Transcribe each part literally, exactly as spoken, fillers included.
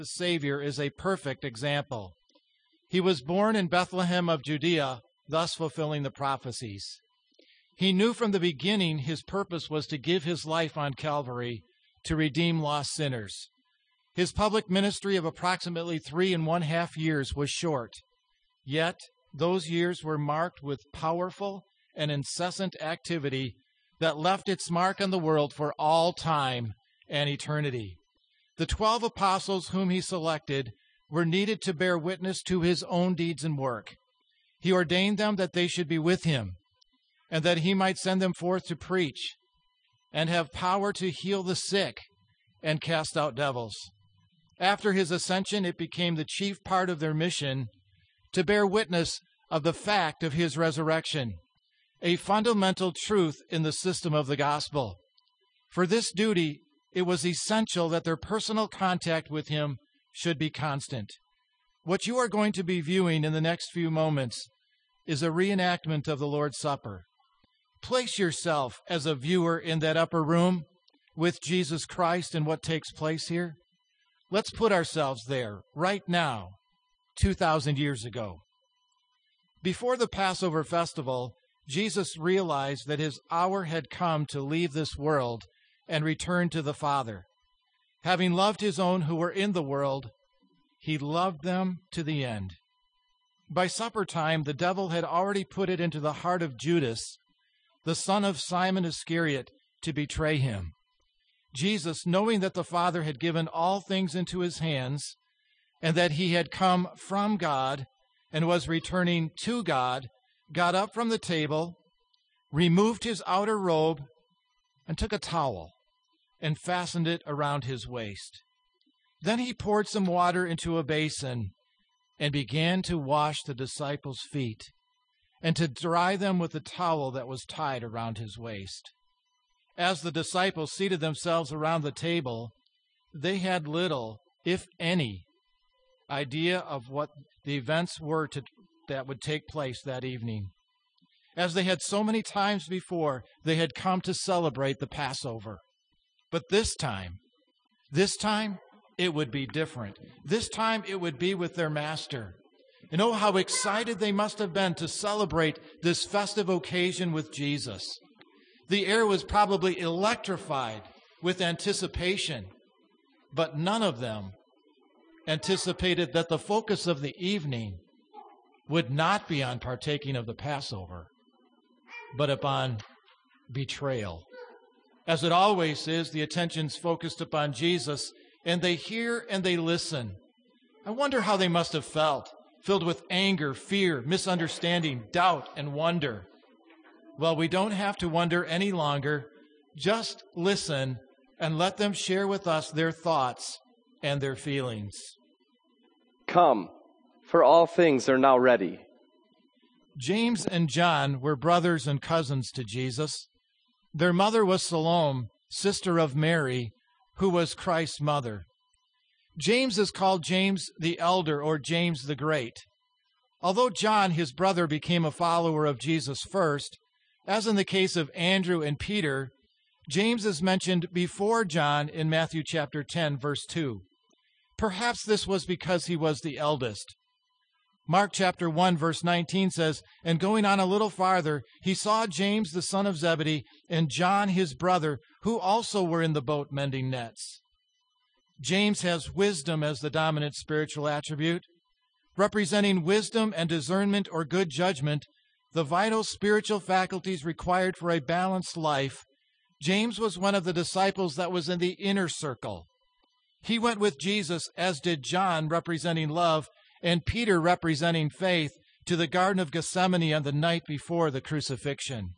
The Savior is a perfect example. He was born in Bethlehem of Judea, thus fulfilling the prophecies. He knew from the beginning his purpose was to give his life on Calvary to redeem lost sinners. His public ministry of approximately three and one half years was short, yet those years were marked with powerful and incessant activity that left its mark on the world for all time and eternity. The twelve apostles whom he selected were needed to bear witness to his own deeds and work. He ordained them that they should be with him, and that he might send them forth to preach, and have power to heal the sick and cast out devils. After his ascension, it became the chief part of their mission to bear witness of the fact of his resurrection, a fundamental truth in the system of the gospel. For this duty, it was essential that their personal contact with him should be constant. What you are going to be viewing in the next few moments is a reenactment of the Lord's Supper. Place yourself as a viewer in that upper room with Jesus Christ and what takes place here. Let's put ourselves there right now, two thousand years ago. Before the Passover festival, Jesus realized that his hour had come to leave this world and return to the Father. Having loved his own who were in the world, he loved them to the end. By supper time, the devil had already put it into the heart of Judas, the son of Simon Iscariot, to betray him. Jesus, knowing that the Father had given all things into his hands, and that he had come from God and was returning to God, got up from the table, removed his outer robe, and took a towel and fastened it around his waist. Then he poured some water into a basin and began to wash the disciples' feet and to dry them with the towel that was tied around his waist. As the disciples seated themselves around the table, they had little, if any, idea of what the events were to, that would take place that evening. As they had so many times before, they had come to celebrate the Passover. But this time, this time, it would be different. This time, it would be with their master. And oh, how excited they must have been to celebrate this festive occasion with Jesus. The air was probably electrified with anticipation, but none of them anticipated that the focus of the evening would not be on partaking of the Passover, but upon betrayal. As it always is, the attention's focused upon Jesus, and they hear and they listen. I wonder how they must have felt, filled with anger, fear, misunderstanding, doubt, and wonder. Well, we don't have to wonder any longer. Just listen and let them share with us their thoughts and their feelings. Come, for all things are now ready. James and John were brothers and cousins to Jesus. Their mother was Salome, sister of Mary, who was Christ's mother. James is called James the Elder or James the Great. Although John, his brother, became a follower of Jesus first, as in the case of Andrew and Peter, James is mentioned before John in Matthew chapter ten, verse two. Perhaps this was because he was the eldest. Mark chapter one, verse nineteen says, "And going on a little farther, he saw James the son of Zebedee and John his brother, who also were in the boat mending nets." James has wisdom as the dominant spiritual attribute. Representing wisdom and discernment or good judgment, the vital spiritual faculties required for a balanced life, James was one of the disciples that was in the inner circle. He went with Jesus, as did John, representing love, and Peter, representing faith, to the Garden of Gethsemane on the night before the crucifixion.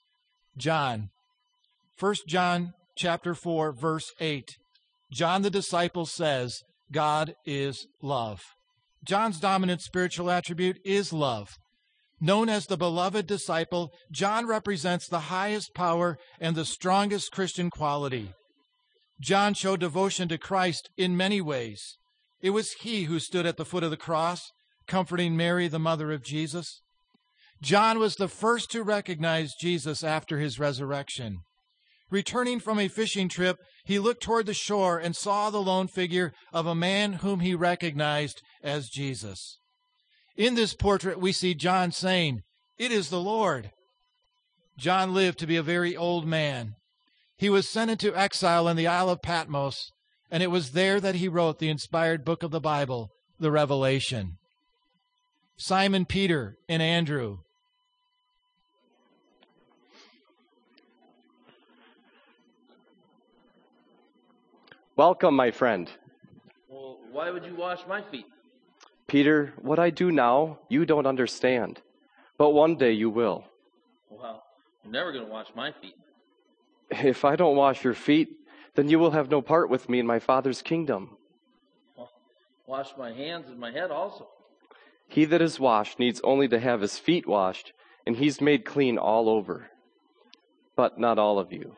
John, First John chapter four, verse eight. John the disciple says, God is love. John's dominant spiritual attribute is love. Known as the beloved disciple, John represents the highest power and the strongest Christian quality. John showed devotion to Christ in many ways. It was he who stood at the foot of the cross, comforting Mary, the mother of Jesus. John was the first to recognize Jesus after his resurrection. Returning from a fishing trip, he looked toward the shore and saw the lone figure of a man whom he recognized as Jesus. In this portrait, we see John saying, "It is the Lord." John lived to be a very old man. He was sent into exile in the Isle of Patmos, and it was there that he wrote the inspired book of the Bible, the Revelation. Simon Peter and Andrew. Welcome, my friend. Well, why would you wash my feet? Peter, what I do now, you don't understand. But one day you will. Well, you're never going to wash my feet. If I don't wash your feet, then you will have no part with me in my Father's kingdom. Well, wash my hands and my head also. He that is washed needs only to have his feet washed, and he's made clean all over. But not all of you.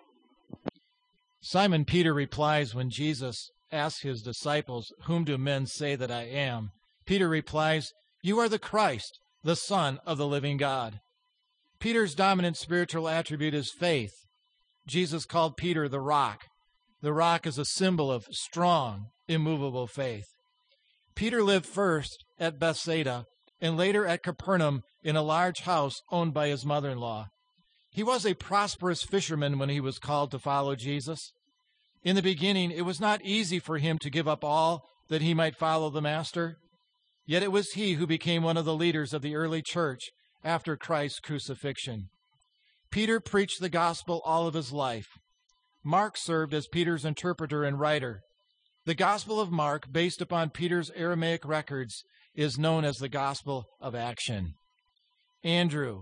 Simon Peter replies when Jesus asks his disciples, "Whom do men say that I am?" Peter replies, "You are the Christ, the Son of the living God." Peter's dominant spiritual attribute is faith. Jesus called Peter the rock. The rock is a symbol of strong, immovable faith. Peter lived first at Bethsaida and later at Capernaum in a large house owned by his mother-in-law. He was a prosperous fisherman when he was called to follow Jesus. In the beginning, it was not easy for him to give up all that he might follow the Master. Yet it was he who became one of the leaders of the early church after Christ's crucifixion. Peter preached the gospel all of his life. Mark served as Peter's interpreter and writer. The Gospel of Mark, based upon Peter's Aramaic records, is known as the Gospel of Action. Andrew.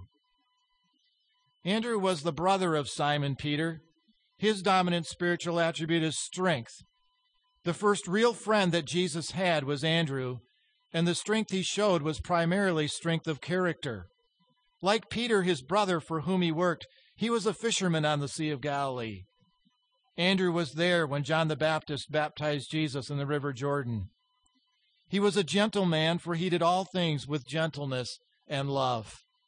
Andrew was the brother of Simon Peter. His dominant spiritual attribute is strength. The first real friend that Jesus had was Andrew, and the strength he showed was primarily strength of character. Like Peter, his brother for whom he worked, he was a fisherman on the Sea of Galilee. Andrew was there when John the Baptist baptized Jesus in the River Jordan. He was a gentle man, for he did all things with gentleness and love.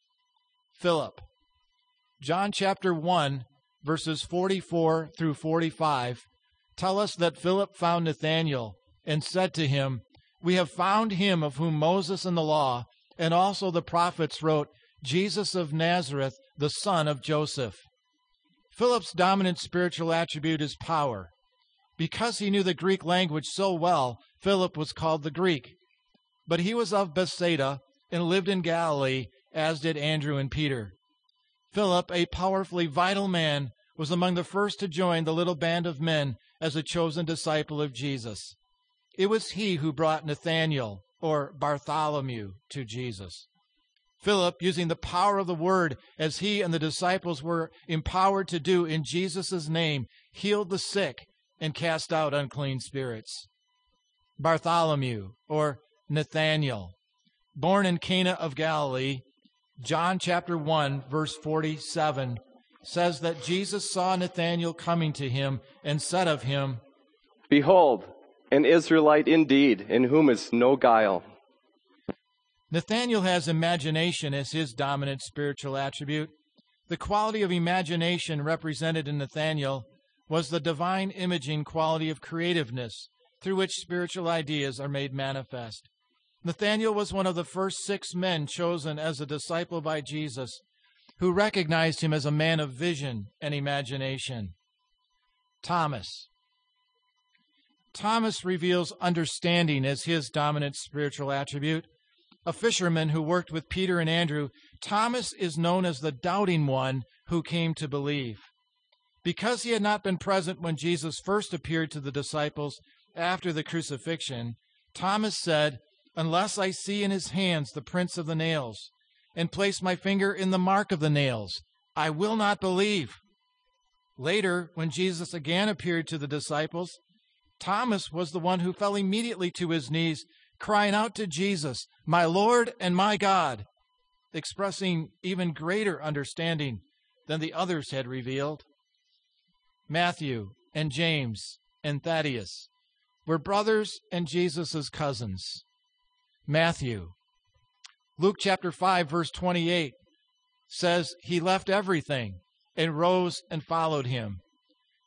Philip. John chapter one, verses forty-four through forty-five, tell us that Philip found Nathanael and said to him, "We have found him of whom Moses and the law and also the prophets wrote, Jesus of Nazareth, the son of Joseph." Philip's dominant spiritual attribute is power. Because he knew the Greek language so well, Philip was called the Greek. But he was of Bethsaida and lived in Galilee, as did Andrew and Peter. Philip, a powerfully vital man, was among the first to join the little band of men as a chosen disciple of Jesus. It was he who brought Nathanael, or Bartholomew, to Jesus. Philip, using the power of the word as he and the disciples were empowered to do in Jesus' name, healed the sick and cast out unclean spirits. Bartholomew, or Nathanael, born in Cana of Galilee, John chapter one, verse forty-seven, says that Jesus saw Nathanael coming to him and said of him, "Behold, an Israelite indeed, in whom is no guile." Nathanael has imagination as his dominant spiritual attribute. The quality of imagination represented in Nathanael was the divine imaging quality of creativeness through which spiritual ideas are made manifest. Nathanael was one of the first six men chosen as a disciple by Jesus, who recognized him as a man of vision and imagination. Thomas. Thomas reveals understanding as his dominant spiritual attribute. A fisherman who worked with Peter and Andrew, Thomas is known as the doubting one who came to believe. Because he had not been present when Jesus first appeared to the disciples after the crucifixion, Thomas said, "Unless I see in his hands the prints of the nails, and place my finger in the mark of the nails, I will not believe." Later, when Jesus again appeared to the disciples, Thomas was the one who fell immediately to his knees, crying out to Jesus, "My Lord and my God," expressing even greater understanding than the others had revealed. Matthew and James and Thaddeus were brothers and Jesus' cousins. Matthew. Luke chapter five, verse twenty-eight says he left everything and rose and followed him.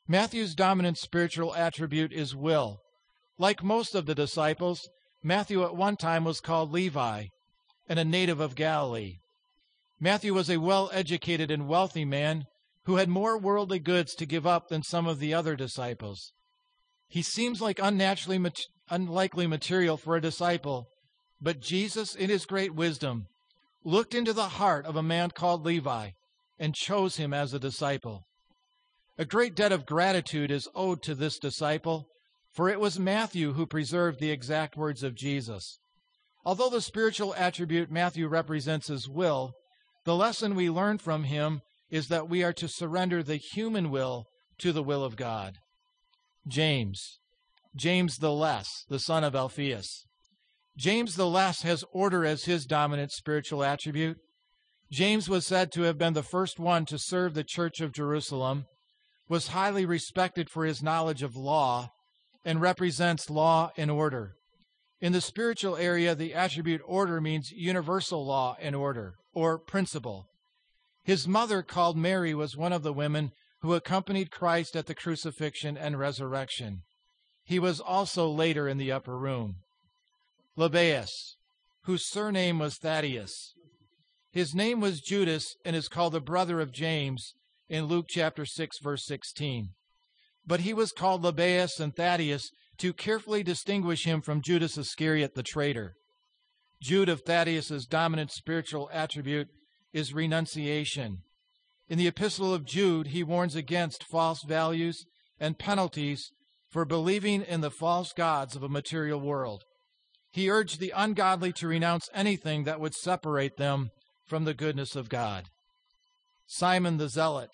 Matthew's dominant spiritual attribute is will. Like most of the disciples, Matthew at one time was called Levi and a native of Galilee. Matthew was a well-educated and wealthy man who had more worldly goods to give up than some of the other disciples. He seems like unnaturally mat- unlikely material for a disciple, but Jesus, in his great wisdom, looked into the heart of a man called Levi and chose him as a disciple. A great debt of gratitude is owed to this disciple, for it was Matthew who preserved the exact words of Jesus. Although the spiritual attribute Matthew represents is will, the lesson we learn from him is that we are to surrender the human will to the will of God. James, James the Less, the son of Alphaeus. James the Less has order as his dominant spiritual attribute. James was said to have been the first one to serve the Church of Jerusalem, was highly respected for his knowledge of law, and represents law and order. In the spiritual area, the attribute order means universal law and order, or principle. His mother, called Mary, was one of the women who accompanied Christ at the crucifixion and resurrection. He was also later in the upper room. Lebbaeus, whose surname was Thaddeus. His name was Judas and is called the brother of James in Luke chapter six, verse sixteen. But he was called Lebbaeus and Thaddeus to carefully distinguish him from Judas Iscariot the traitor. Jude of Thaddeus's dominant spiritual attribute is renunciation. In the Epistle of Jude, he warns against false values and penalties for believing in the false gods of a material world. He urged the ungodly to renounce anything that would separate them from the goodness of God. Simon the Zealot.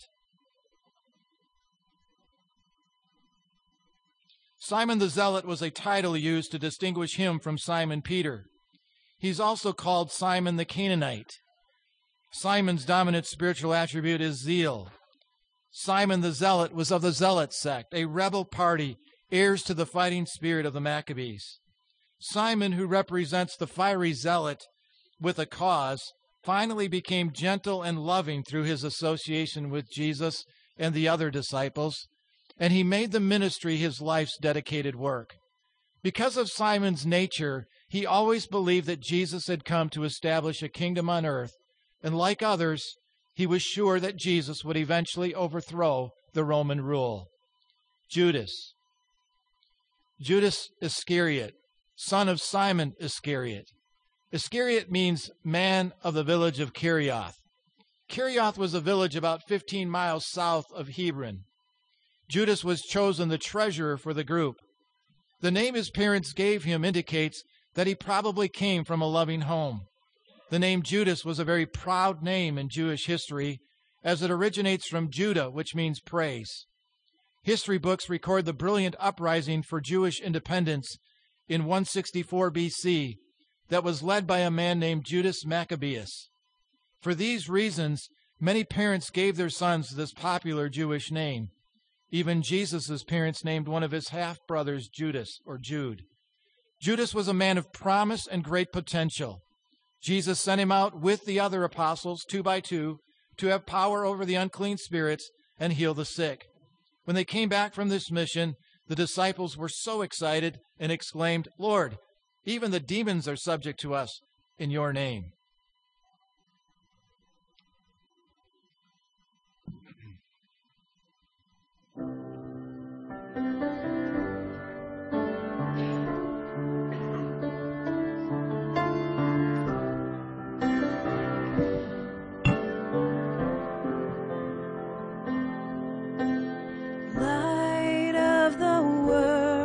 Simon the Zealot was a title used to distinguish him from Simon Peter. He's also called Simon the Canaanite. Simon's dominant spiritual attribute is zeal. Simon the Zealot was of the Zealot sect, a rebel party, heirs to the fighting spirit of the Maccabees. Simon, who represents the fiery zealot with a cause, finally became gentle and loving through his association with Jesus and the other disciples, and he made the ministry his life's dedicated work. Because of Simon's nature, he always believed that Jesus had come to establish a kingdom on earth, and like others, he was sure that Jesus would eventually overthrow the Roman rule. Judas. Judas Iscariot, son of Simon Iscariot. Iscariot means man of the village of Kerioth. Kerioth was a village about fifteen miles south of Hebron. Judas was chosen the treasurer for the group. The name his parents gave him indicates that he probably came from a loving home. The name Judas was a very proud name in Jewish history, as it originates from Judah, which means praise. History books record the brilliant uprising for Jewish independence in one sixty-four B C that was led by a man named Judas Maccabeus. For these reasons, many parents gave their sons this popular Jewish name. Even Jesus' parents named one of his half-brothers Judas, or Jude. Judas was a man of promise and great potential. Jesus sent him out with the other apostles, two by two, to have power over the unclean spirits and heal the sick. When they came back from this mission, the disciples were so excited and exclaimed, "Lord, even the demons are subject to us in your name."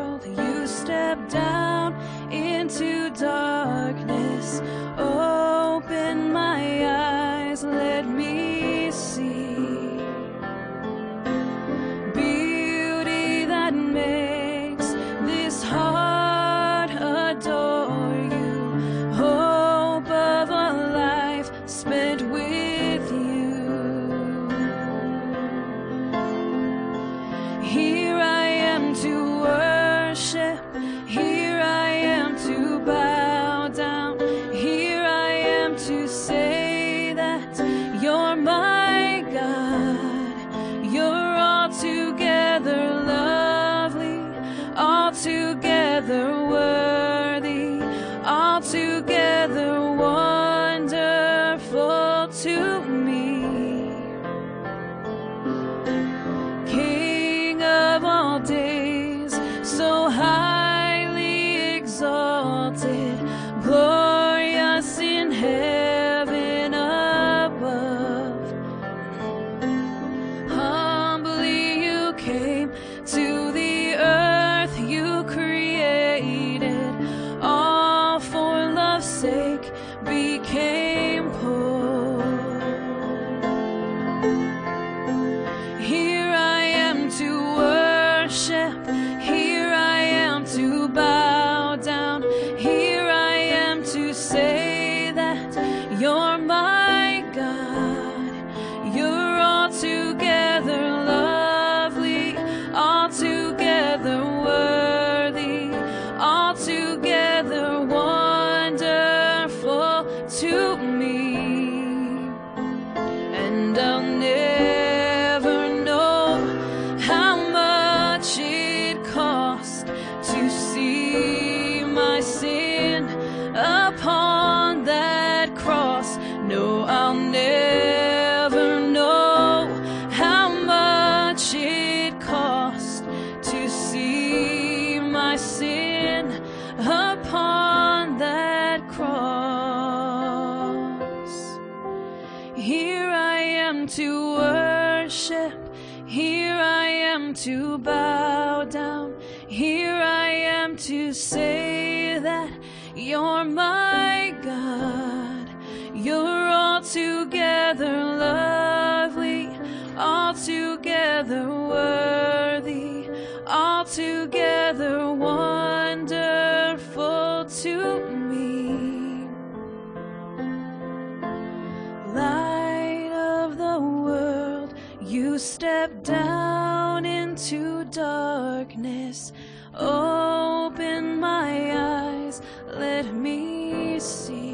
Down into darkness, oh to me, and I'll never know how much it cost to see my sin upon that cross. No, I'll never know how much it cost to see my sin upon that cross. Here I am to worship, here I am to bow down, here I am to say that you're my God. You're altogether lovely, altogether worthy, altogether wonderful to me. Light of the world, you step down into darkness. Open my eyes, let me see.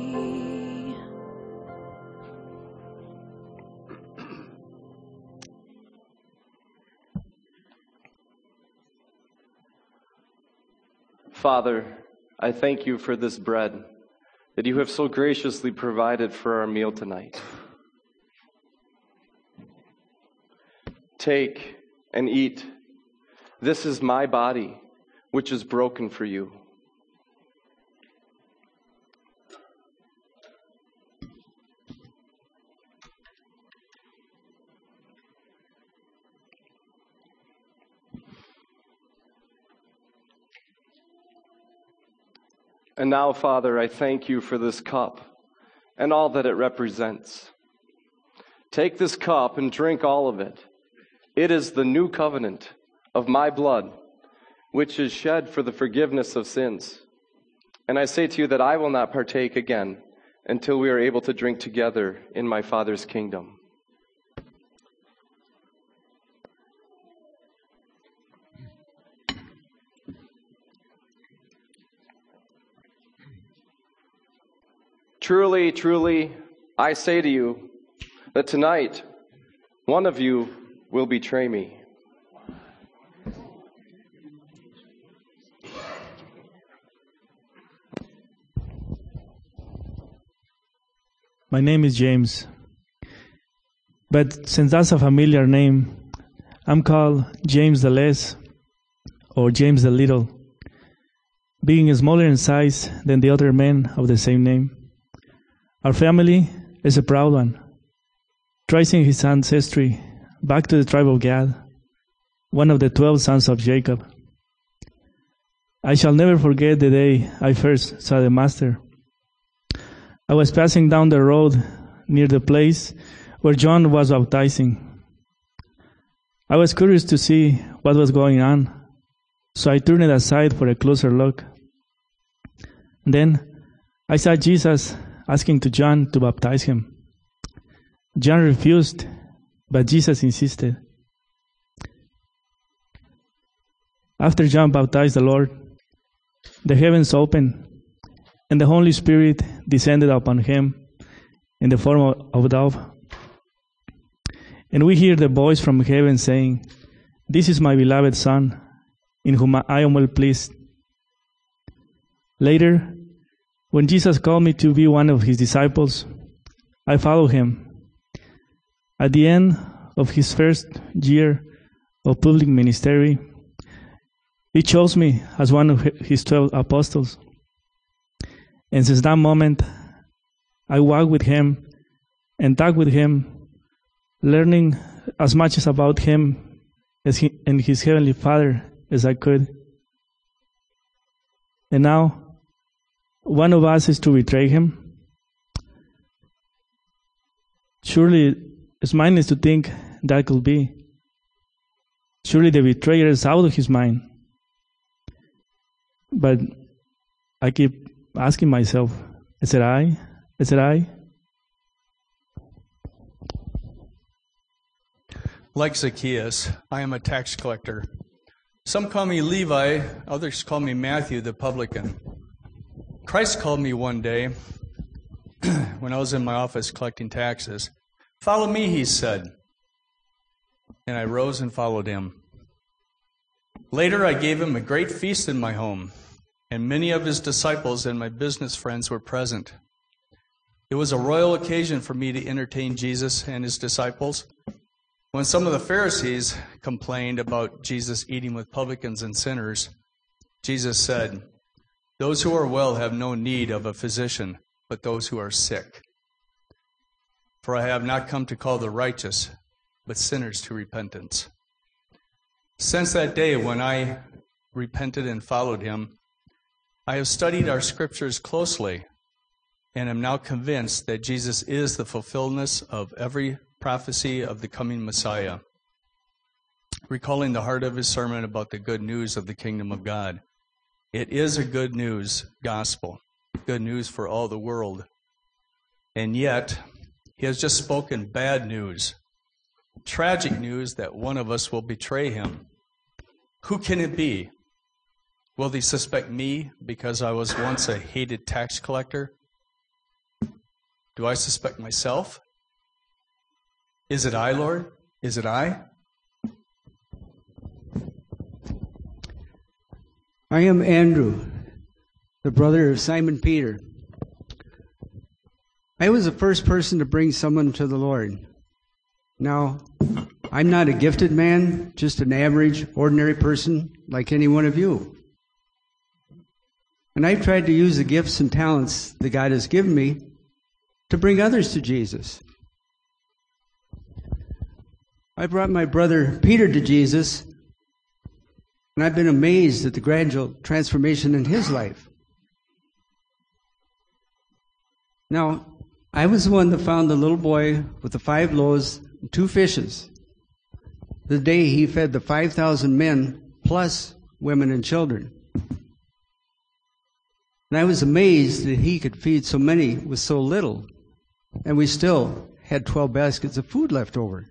Father, I thank you for this bread that you have so graciously provided for our meal tonight. Take and eat. This is my body, which is broken for you. And now, Father, I thank you for this cup and all that it represents. Take this cup and drink all of it. It is the new covenant of my blood, which is shed for the forgiveness of sins. And I say to you that I will not partake again until we are able to drink together in my Father's kingdom. Truly, truly, I say to you that tonight one of you will betray me. My name is James, but since that's a familiar name, I'm called James the Less or James the Little, being smaller in size than the other men of the same name. Our family is a proud one, tracing his ancestry back to the tribe of Gad, one of the twelve sons of Jacob. I shall never forget the day I first saw the Master. I was passing down the road near the place where John was baptizing. I was curious to see what was going on, so I turned aside for a closer look. Then I saw Jesus asking to John to baptize him. John refused, but Jesus insisted. After John baptized the Lord, the heavens opened, and the Holy Spirit descended upon him in the form of a dove. And we hear the voice from heaven saying, "This is my beloved Son, in whom I am well pleased." Later, when Jesus called me to be one of his disciples, I followed him. At the end of his first year of public ministry, he chose me as one of his twelve apostles. And since that moment, I walked with him and talked with him, learning as much as about him as he, and his heavenly Father as I could. And now, one of us is to betray him. Surely, it's mindless to think that could be. Surely the betrayer is out of his mind. But I keep asking myself, is it I? Is it I? Like Zacchaeus, I am a tax collector. Some call me Levi, others call me Matthew the publican. Christ called me one day, when I was in my office collecting taxes. "Follow me," he said. And I rose and followed him. Later, I gave him a great feast in my home, and many of his disciples and my business friends were present. It was a royal occasion for me to entertain Jesus and his disciples. When some of the Pharisees complained about Jesus eating with publicans and sinners, Jesus said, "Those who are well have no need of a physician, but those who are sick. For I have not come to call the righteous, but sinners to repentance." Since that day when I repented and followed him, I have studied our scriptures closely and am now convinced that Jesus is the fulfillment of every prophecy of the coming Messiah. Recalling the heart of his sermon about the good news of the kingdom of God, it is a good news gospel, good news for all the world. And yet, he has just spoken bad news, tragic news that one of us will betray him. Who can it be? Will they suspect me because I was once a hated tax collector? Do I suspect myself? Is it I, Lord? Is it I? I am Andrew, the brother of Simon Peter. I was the first person to bring someone to the Lord. Now, I'm not a gifted man, just an average, ordinary person like any one of you. And I've tried to use the gifts and talents that God has given me to bring others to Jesus. I brought my brother Peter to Jesus, and I've been amazed at the gradual transformation in his life. Now, I was the one that found the little boy with the five loaves and two fishes, the day he fed the five thousand men plus women and children. And I was amazed that he could feed so many with so little, and we still had twelve baskets of food left over.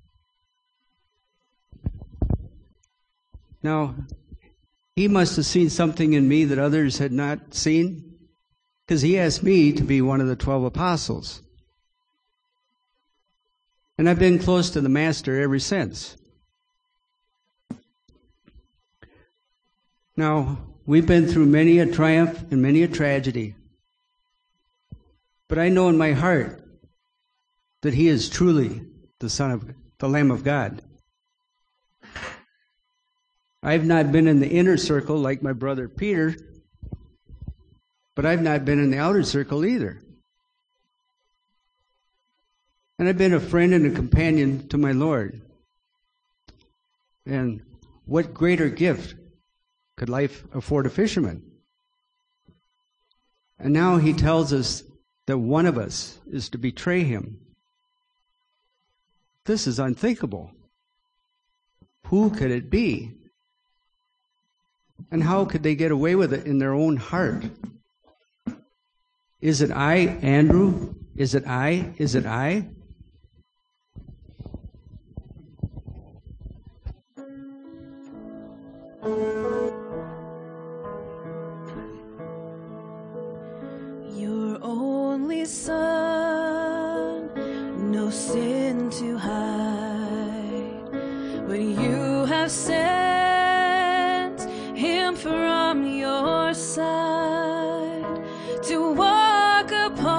Now, he must have seen something in me that others had not seen, because he asked me to be one of the twelve apostles. And I've been close to the Master ever since. Now, we've been through many a triumph and many a tragedy. But I know in my heart that he is truly the Son of the Lamb of God. I've not been in the inner circle like my brother Peter, but I've not been in the outer circle either. And I've been a friend and a companion to my Lord. And what greater gift could life afford a fisherman? And now he tells us that one of us is to betray him. This is unthinkable. Who could it be? And how could they get away with it in their own heart? Is it I, Andrew? Is it I? Is it I? Your only Son, no sin to hide, but you have sent him from your side to walk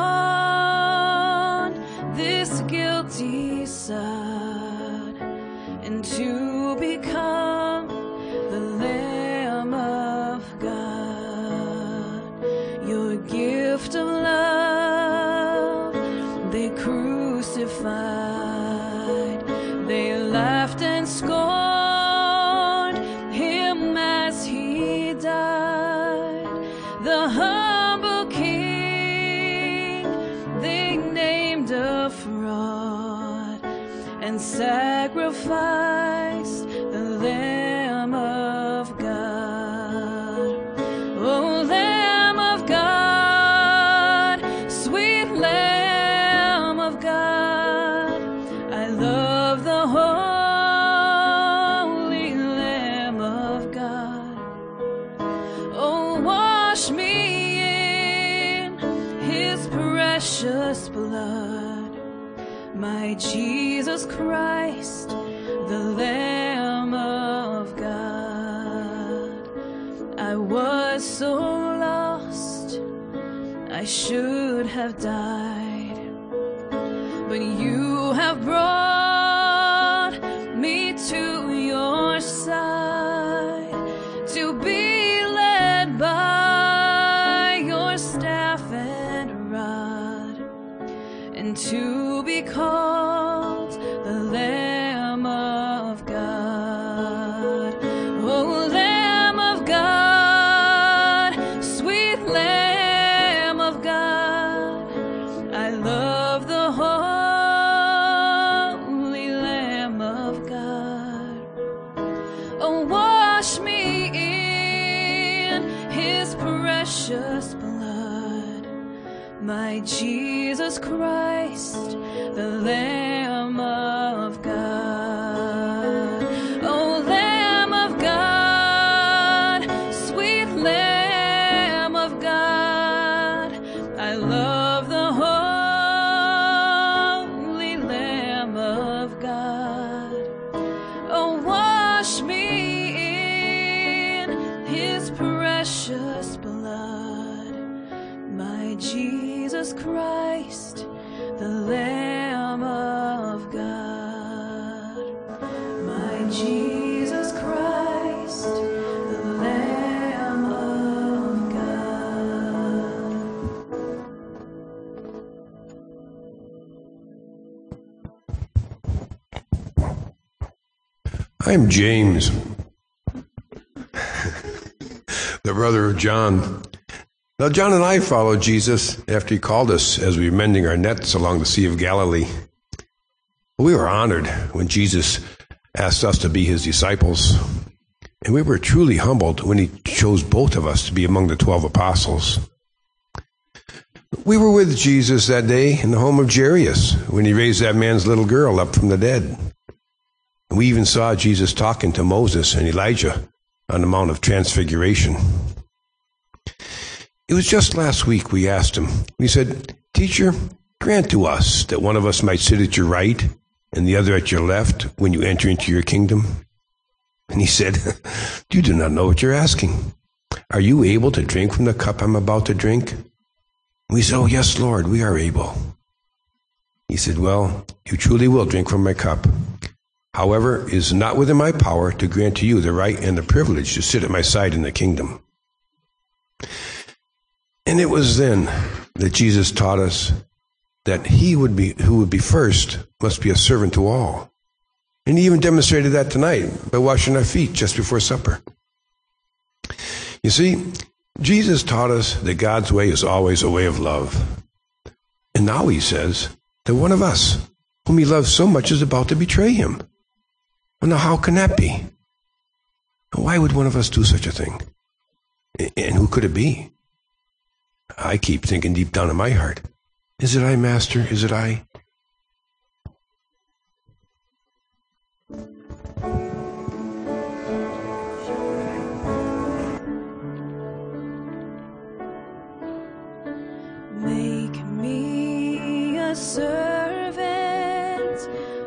upon this guilty sod and to become the Lamb of God. Your gift of love they crucified, they laughed and scorned him as he died. The humble king they named a fraud and sacrificed the Lamb of God. Oh, Lamb of God, sweet Lamb of God, I love the holy Lamb of God. Oh, wash me in his presence. precious blood, my Jesus Christ, the Lamb of God. I was so lost, I should have died, but you have brought me to your side to be led by your staff and rod, and to be called the Lamb of God. Oh, Lamb of God, sweet Lamb of God, I love the holy Lamb of God. Oh, wash me in his precious blood, my Jesus Christ, the Lamb of God. Oh, Lamb of God, sweet Lamb of God, I love the holy Lamb of God. Oh, wash me in his precious blood, my Jesus Christ, the Lamb of God. My Jesus Christ, the Lamb of God. I'm James, the brother of John. Now, John and I followed Jesus after he called us as we were mending our nets along the Sea of Galilee. We were honored when Jesus asked us to be his disciples, and we were truly humbled when he chose both of us to be among the twelve apostles. We were with Jesus that day in the home of Jairus when he raised that man's little girl up from the dead. We even saw Jesus talking to Moses and Elijah on the Mount of Transfiguration. It was just last week we asked him. We said, "Teacher, grant to us that one of us might sit at your right and the other at your left when you enter into your kingdom." And he said, "You do not know what you're asking. Are you able to drink from the cup I'm about to drink?" We said, "Oh, yes, Lord, we are able." He said, "Well, you truly will drink from my cup. However, it is not within my power to grant to you the right and the privilege to sit at my side in the kingdom." And it was then that Jesus taught us that he would be who would be first must be a servant to all. And he even demonstrated that tonight by washing our feet just before supper. You see, Jesus taught us that God's way is always a way of love. And now he says that one of us, whom he loves so much, is about to betray him. Well, now how can that be? Why would one of us do such a thing? And who could it be? I keep thinking deep down in my heart, is it I, Master? Is it I? Make me a servant,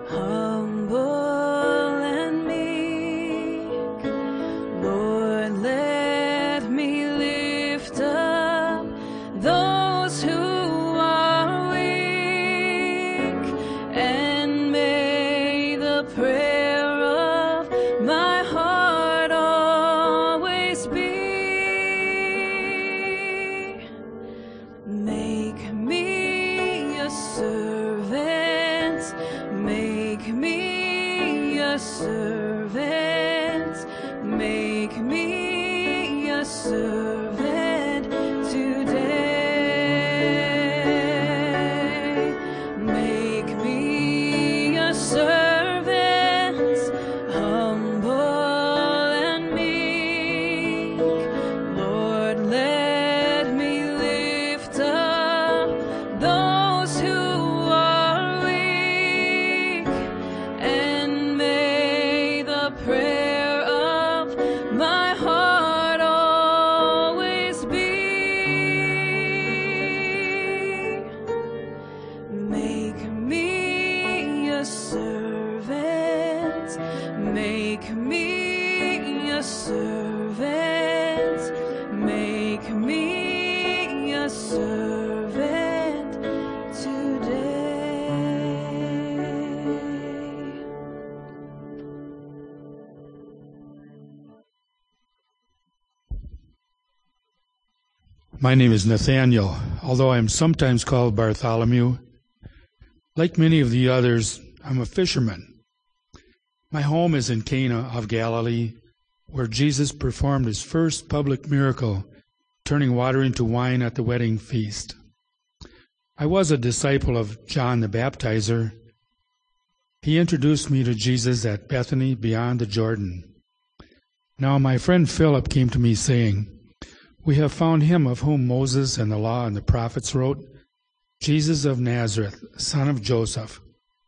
humble and meek. Lord, let me lift up those who are weak, and may the prayer of my heart always be, make me a servant, make me a servant, make me a servant today. Make me a servant, humble and meek. Lord, let me lift up those who are weak, and may My name is Nathaniel, although I am sometimes called Bartholomew. Like many of the others, I'm a fisherman. My home is in Cana of Galilee, where Jesus performed his first public miracle, turning water into wine at the wedding feast. I was a disciple of John the Baptizer. He introduced me to Jesus at Bethany beyond the Jordan. Now my friend Philip came to me saying, "We have found him of whom Moses and the law and the prophets wrote, Jesus of Nazareth, son of Joseph."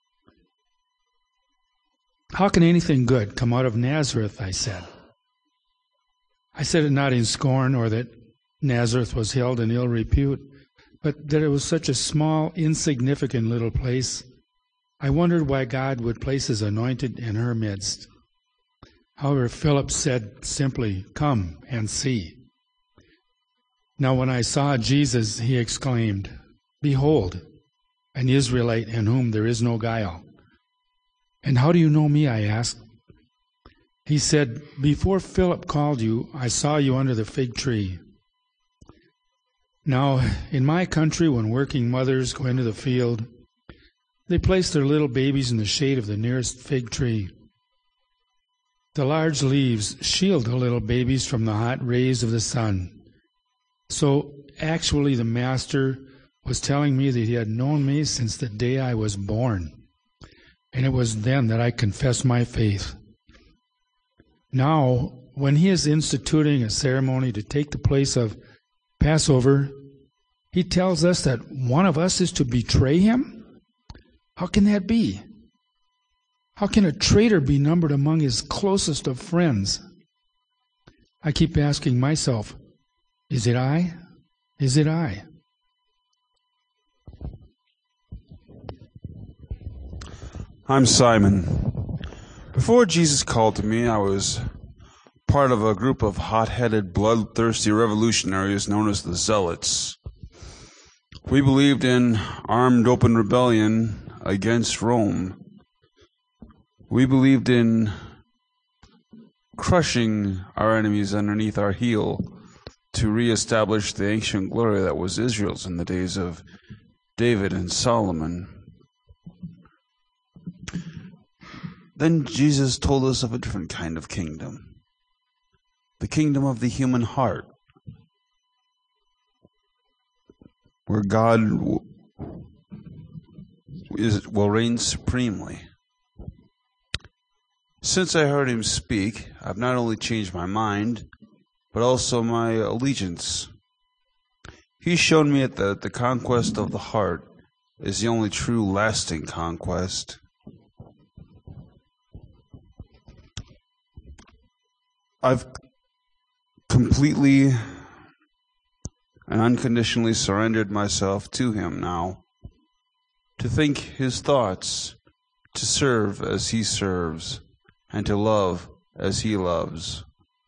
"How can anything good come out of Nazareth?" I said. I said it not in scorn or that Nazareth was held in ill repute, but that it was such a small, insignificant little place. I wondered why God would place his anointed in her midst. However, Philip said simply, "Come and see." Now when I saw Jesus, he exclaimed, "Behold, an Israelite in whom there is no guile." "And how do you know me?" I asked. He said, "Before Philip called you, I saw you under the fig tree." Now, in my country, when working mothers go into the field, they place their little babies in the shade of the nearest fig tree. The large leaves shield the little babies from the hot rays of the sun. So, actually, the Master was telling me that he had known me since the day I was born, and it was then that I confessed my faith. Now, when he is instituting a ceremony to take the place of Passover, he tells us that one of us is to betray him? How can that be? How can a traitor be numbered among his closest of friends? I keep asking myself, is it I? Is it I? I'm Simon. Before Jesus called to me, I was part of a group of hot-headed, bloodthirsty revolutionaries known as the Zealots. We believed in armed open rebellion against Rome. We believed in crushing our enemies underneath our heel to reestablish the ancient glory that was Israel's in the days of David and Solomon. Then Jesus told us of a different kind of kingdom, the kingdom of the human heart, where God is, will reign supremely. Since I heard him speak, I've not only changed my mind, but also my allegiance. He's shown me that the conquest of the heart is the only true lasting conquest. I've completely and unconditionally surrendered myself to him now, to think his thoughts, to serve as he serves, and to love as he loves.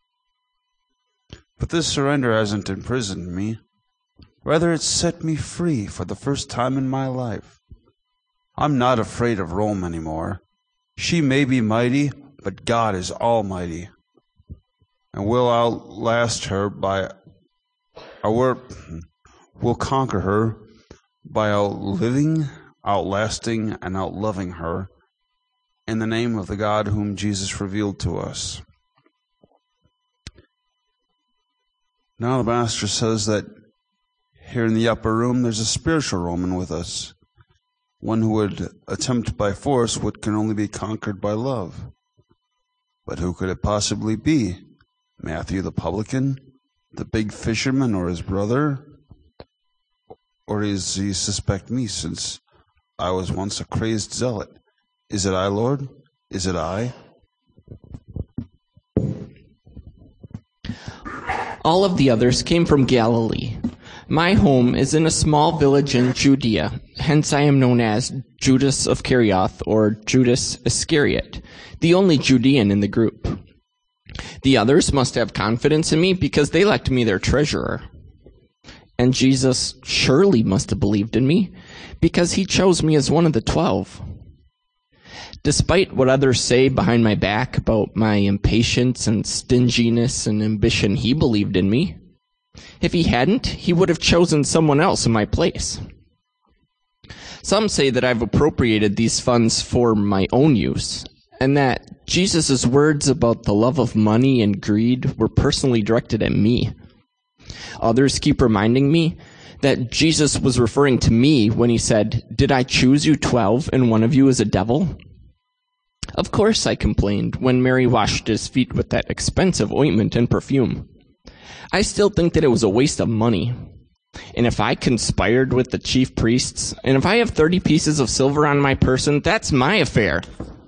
But this surrender hasn't imprisoned me. Rather, it's set me free for the first time in my life. I'm not afraid of Rome anymore. She may be mighty, but God is almighty, and will outlast her by our will conquer her by outliving, outlasting, and outloving her in the name of the God whom Jesus revealed to us. Now the Master says that here in the upper room there's a spiritual Roman with us, one who would attempt by force what can only be conquered by love. But who could it possibly be? Matthew the publican, the big fisherman, or his brother? Or does he suspect me, since I was once a crazed zealot? Is it I, Lord? Is it I? All of the others came from Galilee. My home is in a small village in Judea, hence I am known as Judas of Kerioth, or Judas Iscariot, the only Judean in the group. The others must have confidence in me because they elected me their treasurer. And Jesus surely must have believed in me because he chose me as one of the twelve. Despite what others say behind my back about my impatience and stinginess and ambition, he believed in me. If he hadn't, he would have chosen someone else in my place. Some say that I've appropriated these funds for my own use, and that Jesus' words about the love of money and greed were personally directed at me. Others keep reminding me that Jesus was referring to me when he said, "Did I choose you twelve and one of you is a devil?" Of course, I complained when Mary washed his feet with that expensive ointment and perfume. I still think that it was a waste of money. And if I conspired with the chief priests, and if I have thirty pieces of silver on my person, that's my affair.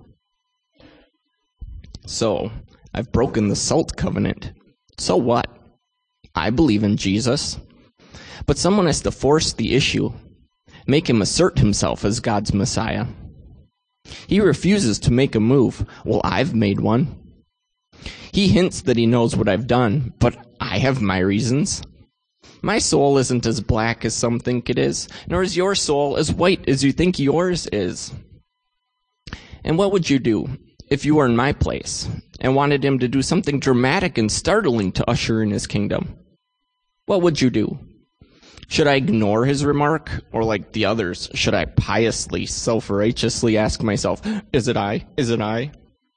So, I've broken the salt covenant. So what? I believe in Jesus. But someone has to force the issue, make him assert himself as God's Messiah. He refuses to make a move. Well, I've made one. He hints that he knows what I've done, but I have my reasons. My soul isn't as black as some think it is, nor is your soul as white as you think yours is. And what would you do if you were in my place and wanted him to do something dramatic and startling to usher in his kingdom? What would you do? Should I ignore his remark? Or like the others, should I piously, self-righteously ask myself, is it I? Is it I?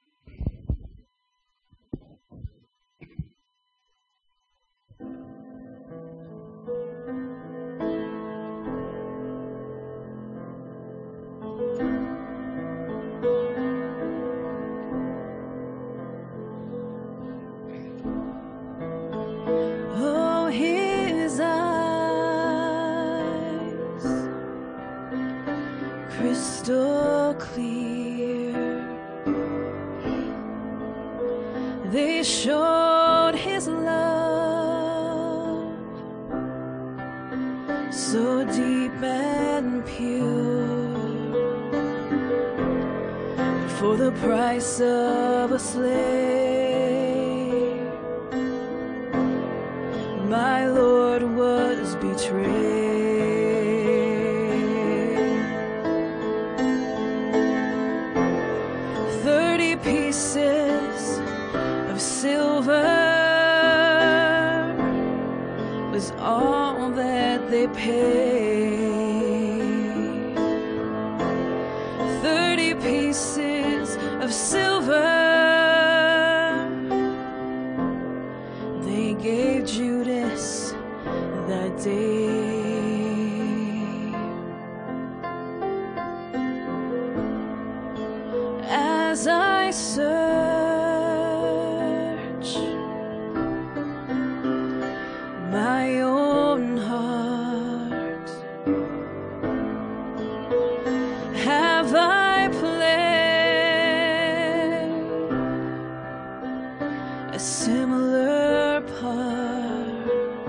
Crystal clear, they showed his love, so deep and pure, for the price of a slave, my Lord was betrayed. Pieces of silver was all that they paid. Thirty pieces of silver they gave Judas that day. As I search my own heart, have I played a similar part?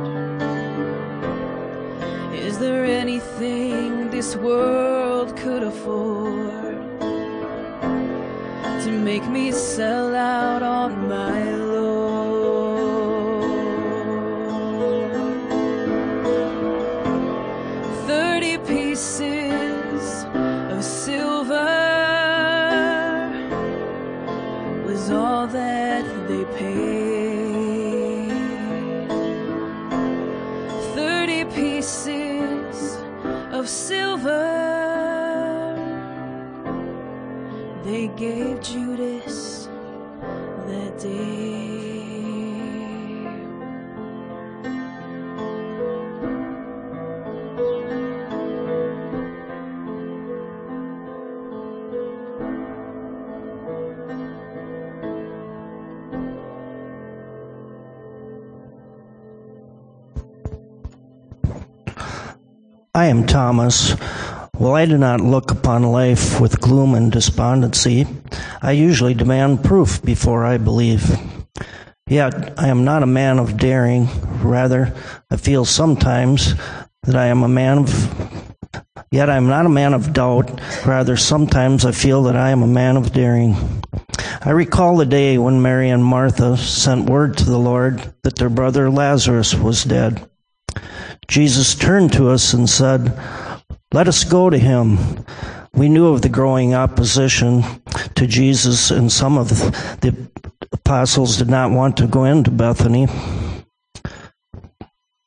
Is there anything this world could afford to make me sell out on my Lord? Thirty pieces of silver was all that they paid. Thirty pieces of silver they gave Judas that day. I am Thomas. While I do not look upon life with gloom and despondency, I usually demand proof before I believe. Yet I am not a man of daring. Rather, I feel sometimes that I am a man of... Yet I am not a man of doubt. Rather, sometimes I feel that I am a man of daring. I recall the day when Mary and Martha sent word to the Lord that their brother Lazarus was dead. Jesus turned to us and said, "Let us go to him." We knew of the growing opposition to Jesus, and some of the apostles did not want to go into Bethany.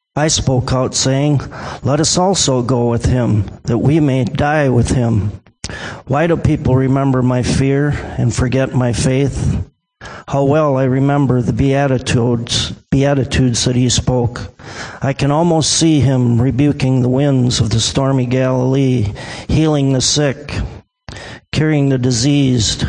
I spoke out, saying, "Let us also go with him, that we may die with him." Why do people remember my fear and forget my faith? How well I remember the Beatitudes, Beatitudes that he spoke. I can almost see him rebuking the winds of the stormy Galilee, healing the sick, curing the diseased,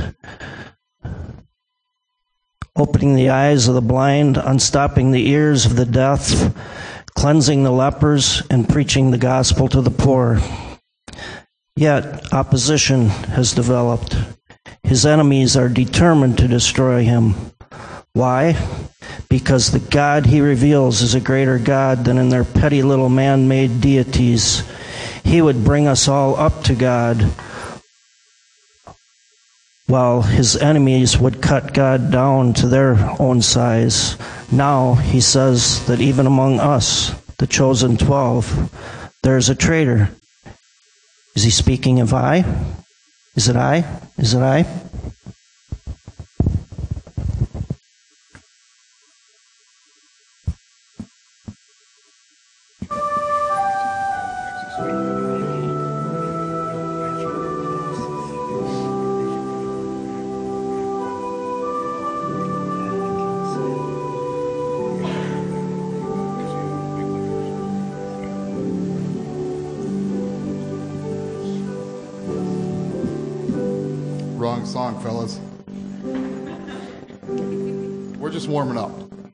opening the eyes of the blind, unstopping the ears of the deaf, cleansing the lepers, and preaching the gospel to the poor. Yet opposition has developed. His enemies are determined to destroy him. Why? Because the God he reveals is a greater God than in their petty little man-made deities. He would bring us all up to God, while his enemies would cut God down to their own size. Now he says that even among us, the chosen twelve, there is a traitor. Is he speaking of I? Is it I? Is it I? Wrong song, fellas. We're just warming up.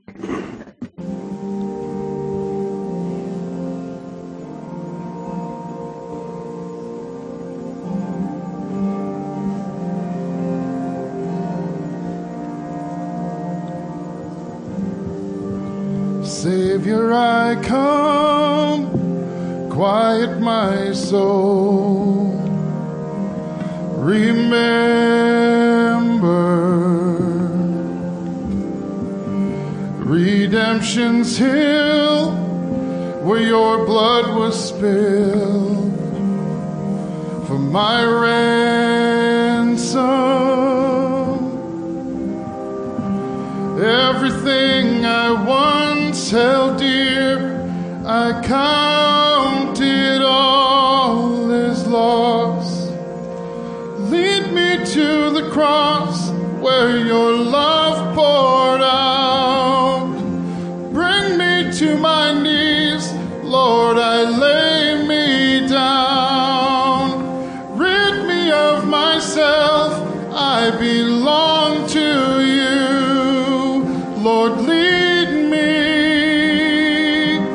Savior, I come, quiet my soul. Remember redemption's hill, where your blood was spilled for my ransom. Everything I once held dear, I count it all as lost. Lead me to the cross where your love poured out. Bring me to my knees, Lord, I lay me down. Rid me of myself, I belong to you. Lord, lead me,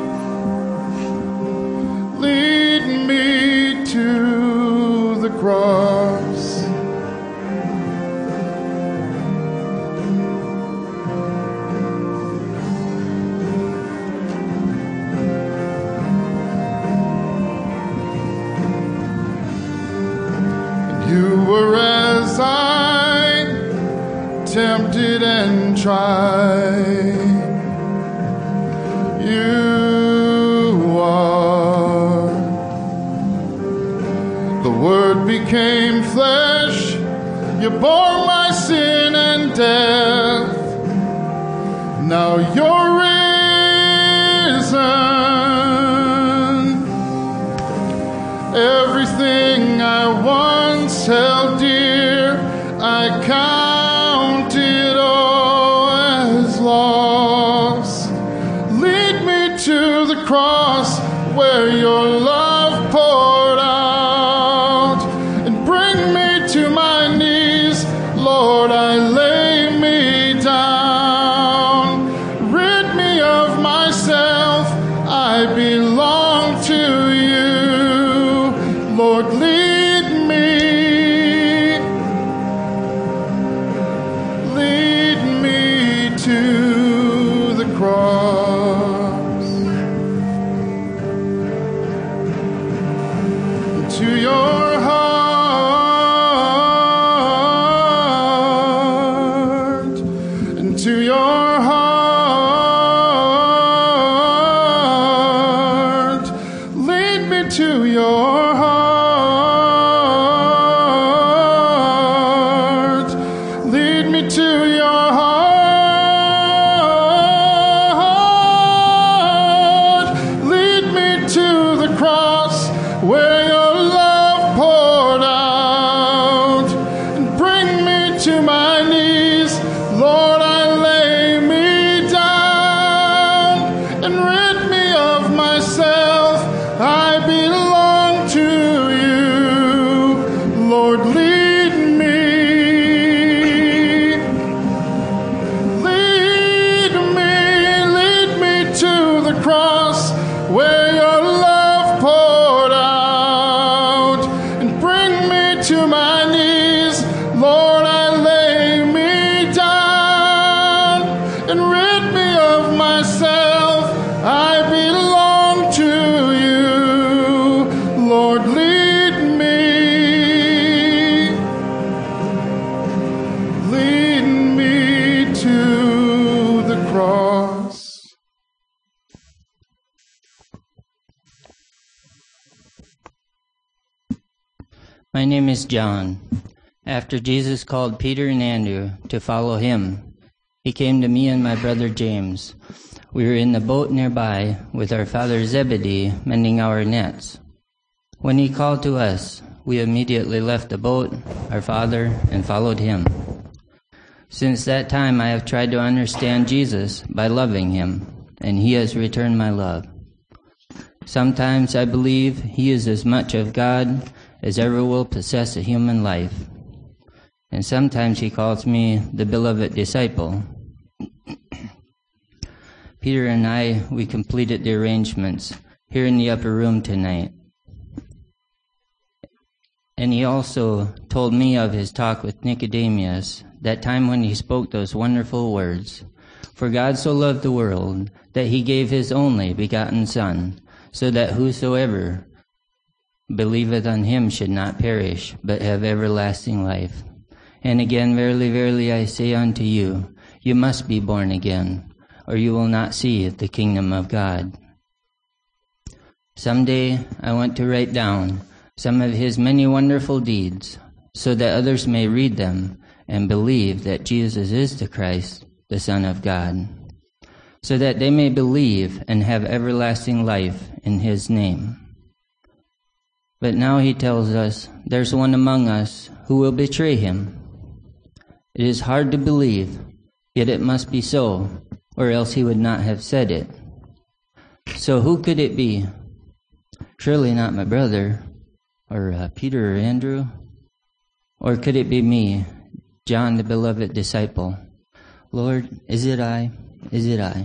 lead me to the cross. You were as I, tempted and tried. You are. The Word became flesh. You bore my sin and death. Now you're risen. Everything I once held dear, I count it all as lost. Lead me to the cross where your love poured out, and bring me to my knees, Lord, I lay me down. Rid me of myself, I belong to you. Lord, lead me, lead me to the cross. cross where your love poured out, and bring me to my knees. Lord, I lay me down and rid me of myself. I belong to you. Lord, lead me. Lead me to the cross. My name is John. After Jesus called Peter and Andrew to follow him, he came to me and my brother James. We were in the boat nearby with our father Zebedee mending our nets. When he called to us, we immediately left the boat, our father, and followed him. Since that time I have tried to understand Jesus by loving him, and he has returned my love. Sometimes I believe he is as much of God as ever will possess a human life. And sometimes he calls me the beloved disciple. Peter and I, we completed the arrangements here in the upper room tonight. And he also told me of his talk with Nicodemus, that time when he spoke those wonderful words, "For God so loved the world, that he gave his only begotten Son, so that whosoever believeth on him should not perish, but have everlasting life. And again, verily, verily, I say unto you, you must be born again, or you will not see the kingdom of God." Someday I want to write down some of his many wonderful deeds, so that others may read them and believe that Jesus is the Christ, the Son of God, so that they may believe and have everlasting life in his name. But now he tells us there's one among us who will betray him. It is hard to believe, yet it must be so, or else he would not have said it. So who could it be? Surely not my brother, or uh, Peter or Andrew? Or could it be me, John, the beloved disciple? Lord, is it I? Is it I?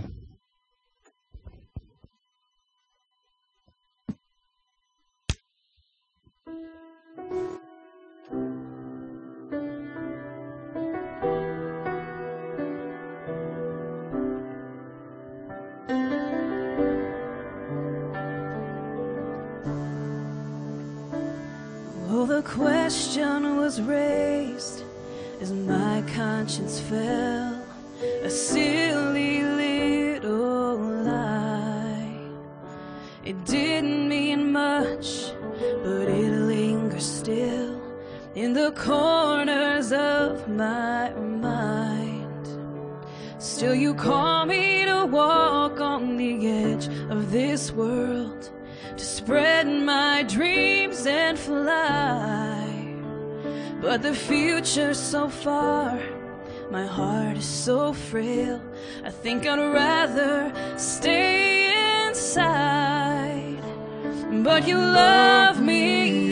Oh, the question was raised as my conscience fell, a silly little lie. It didn't mean much, but it lingers still in the corners of my mind. Still you call me to walk on the edge of this world, to spread my dreams and fly. But the future's so far, my heart is so frail, I think I'd rather stay inside. But you love me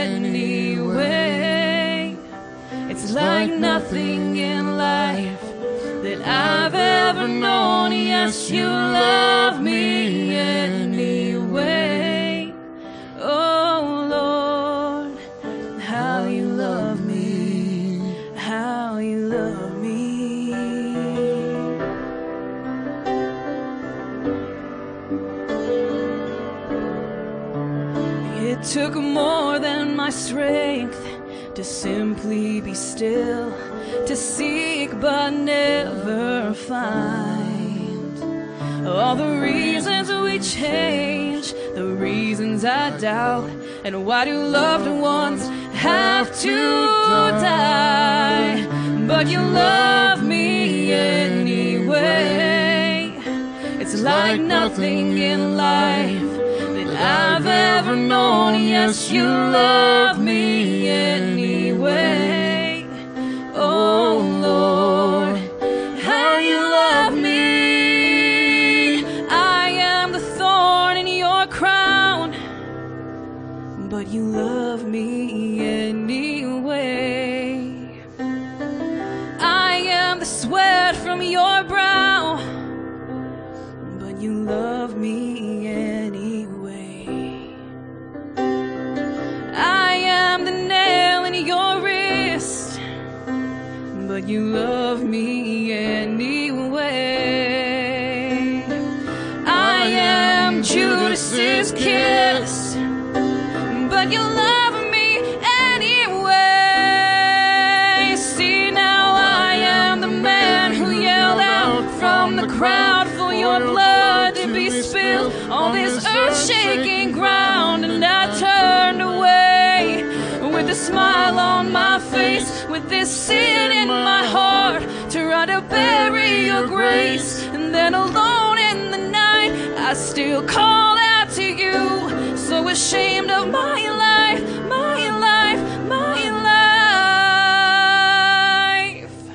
anyway. It's like nothing in life that I've ever known. Yes, you love me anyway. Oh Lord, how you love me, how you love me. It took more than my strength to simply be still, to seek but never find. All the reasons we change, the reasons I doubt, and why do loved ones have to die? But you love me anyway. It's like nothing in life that I've ever known. Yes, you love me anyway. Oh Lord, how you love me. I am the thorn in your crown, but you love me anyway. I am the sweat from your brow, but you love me but you love me anyway. I am Judas's kiss, but you love me anyway. See, now I am the man who yelled out from the crowd for your blood to be spilled on this earth-shaking ground, and I turned away with a smile on my face, with this sin in my heart, to try to bury your grace. And then alone in the night, I still call out to you, so ashamed of my life, my life, my life.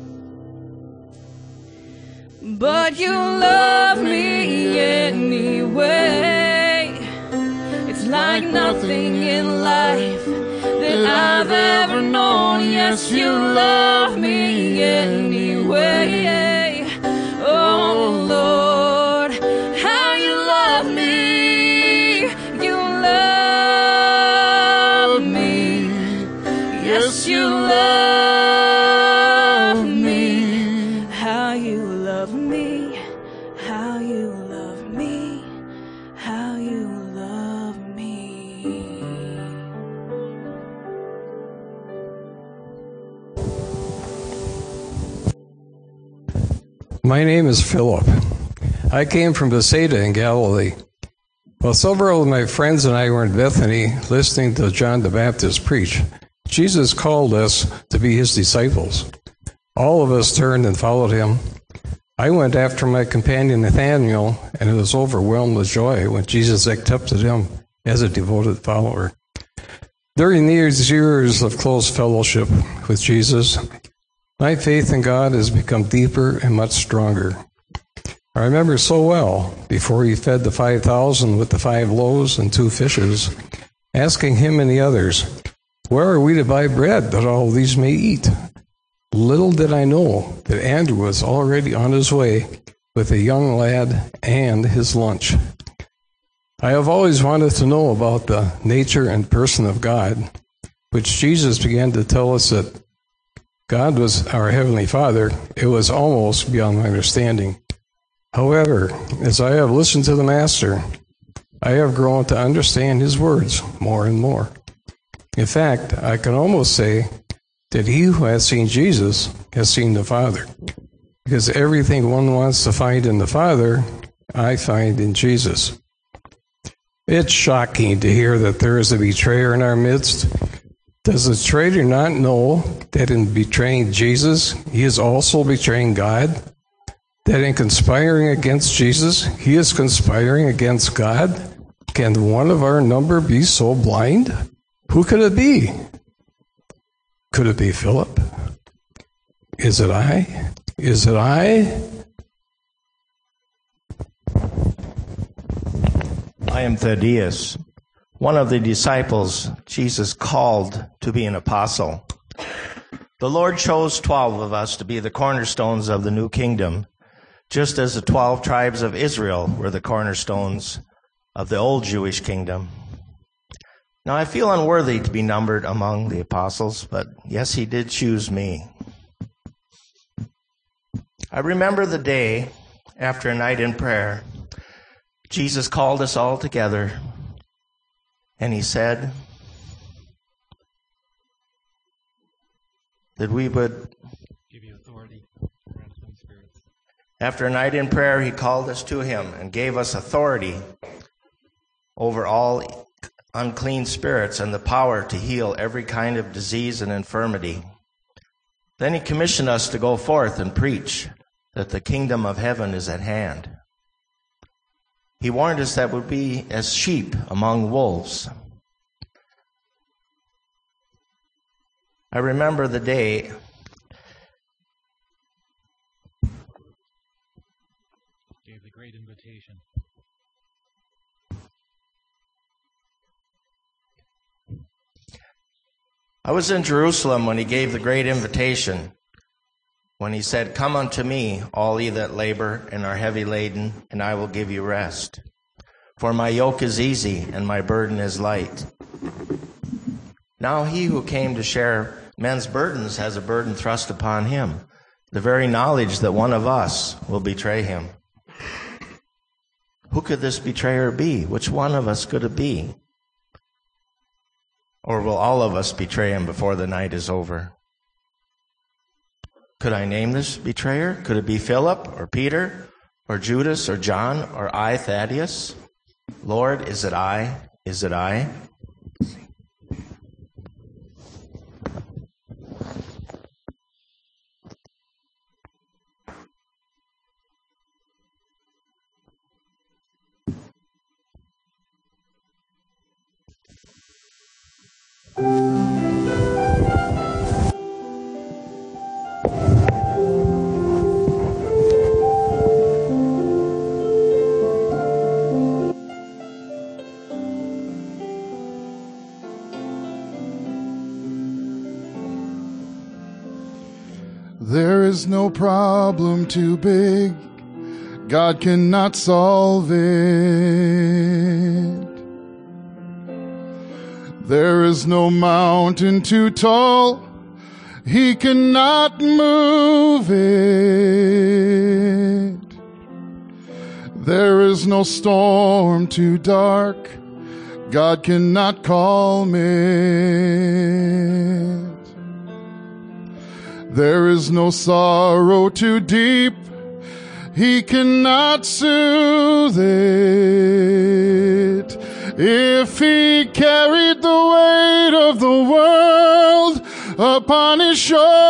But you love me anyway. It's like nothing in life that I've ever known. Yes, you love me anyway. Oh Lord, how you love me. You love me. Yes, you love me. How you love me. How you love me. How you love me. My name is Philip. I came from Bethsaida in Galilee. While several of my friends and I were in Bethany listening to John the Baptist preach, Jesus called us to be his disciples. All of us turned and followed him. I went after my companion Nathanael and was overwhelmed with joy when Jesus accepted him as a devoted follower. During these years of close fellowship with Jesus, my faith in God has become deeper and much stronger. I remember so well, before he fed the five thousand with the five loaves and two fishes, asking him and the others, "Where are we to buy bread that all these may eat?" Little did I know that Andrew was already on his way with a young lad and his lunch. I have always wanted to know about the nature and person of God, which Jesus began to tell us that God was our Heavenly Father. It was almost beyond my understanding. However, as I have listened to the Master, I have grown to understand his words more and more. In fact, I can almost say that he who has seen Jesus has seen the Father, because everything one wants to find in the Father, I find in Jesus. It's shocking to hear that there is a betrayer in our midst. Does the traitor not know that in betraying Jesus, he is also betraying God? That in conspiring against Jesus, he is conspiring against God? Can one of our number be so blind? Who could it be? Could it be Philip? Is it I? Is it I? I am Thaddeus, one of the disciples Jesus called to be an apostle. The Lord chose twelve of us to be the cornerstones of the new kingdom, just as the twelve tribes of Israel were the cornerstones of the old Jewish kingdom. Now I feel unworthy to be numbered among the apostles, but yes, he did choose me. I remember the day after a night in prayer, Jesus called us all together, and he said that we would give you authority. After a night in prayer, he called us to him and gave us authority over all unclean spirits and the power to heal every kind of disease and infirmity. Then he commissioned us to go forth and preach that the kingdom of heaven is at hand. He warned us that we'd be as sheep among wolves. I remember the day gave the great invitation. I was in Jerusalem when he gave the great invitation, when he said, "Come unto me, all ye that labor and are heavy laden, and I will give you rest. For my yoke is easy and my burden is light." Now he who came to share Men's burdens has a burden thrust upon him, the very knowledge that one of us will betray him. Who could this betrayer be? Which one of us could it be? Or will all of us betray him before the night is over? Could I name this betrayer? Could it be Philip or Peter or Judas or John or I, Thaddeus? Lord, is it I? Is it I? There is no problem too big, God cannot solve it. There is no mountain too tall, He cannot move it. There is no storm too dark, God cannot calm it. There is no sorrow too deep, He cannot soothe it. If He carried the weight of the world upon His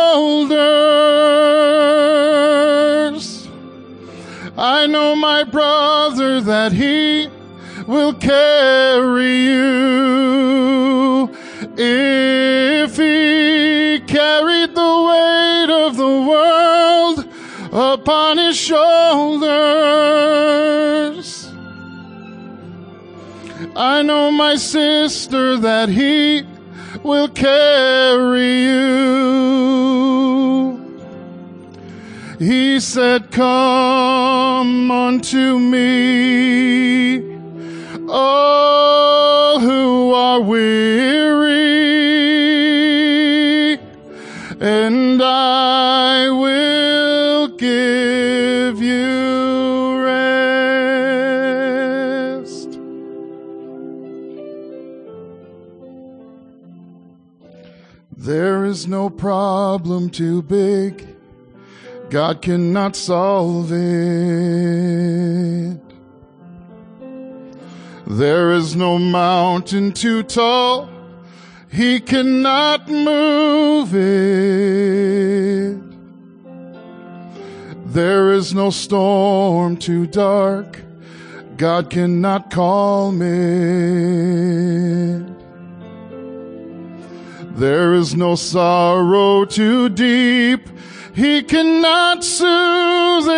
shoulders, I know, my brother, that He will carry you. If He carried the weight of the world upon His shoulders, I know, my sister, that He will carry you. He said, come unto me, all who are weary, and I will give you rest. There is no problem too big, God cannot solve it. There is no mountain too tall, He cannot move it. There is no storm too dark, God cannot calm it. There is no sorrow too deep, He cannot soothe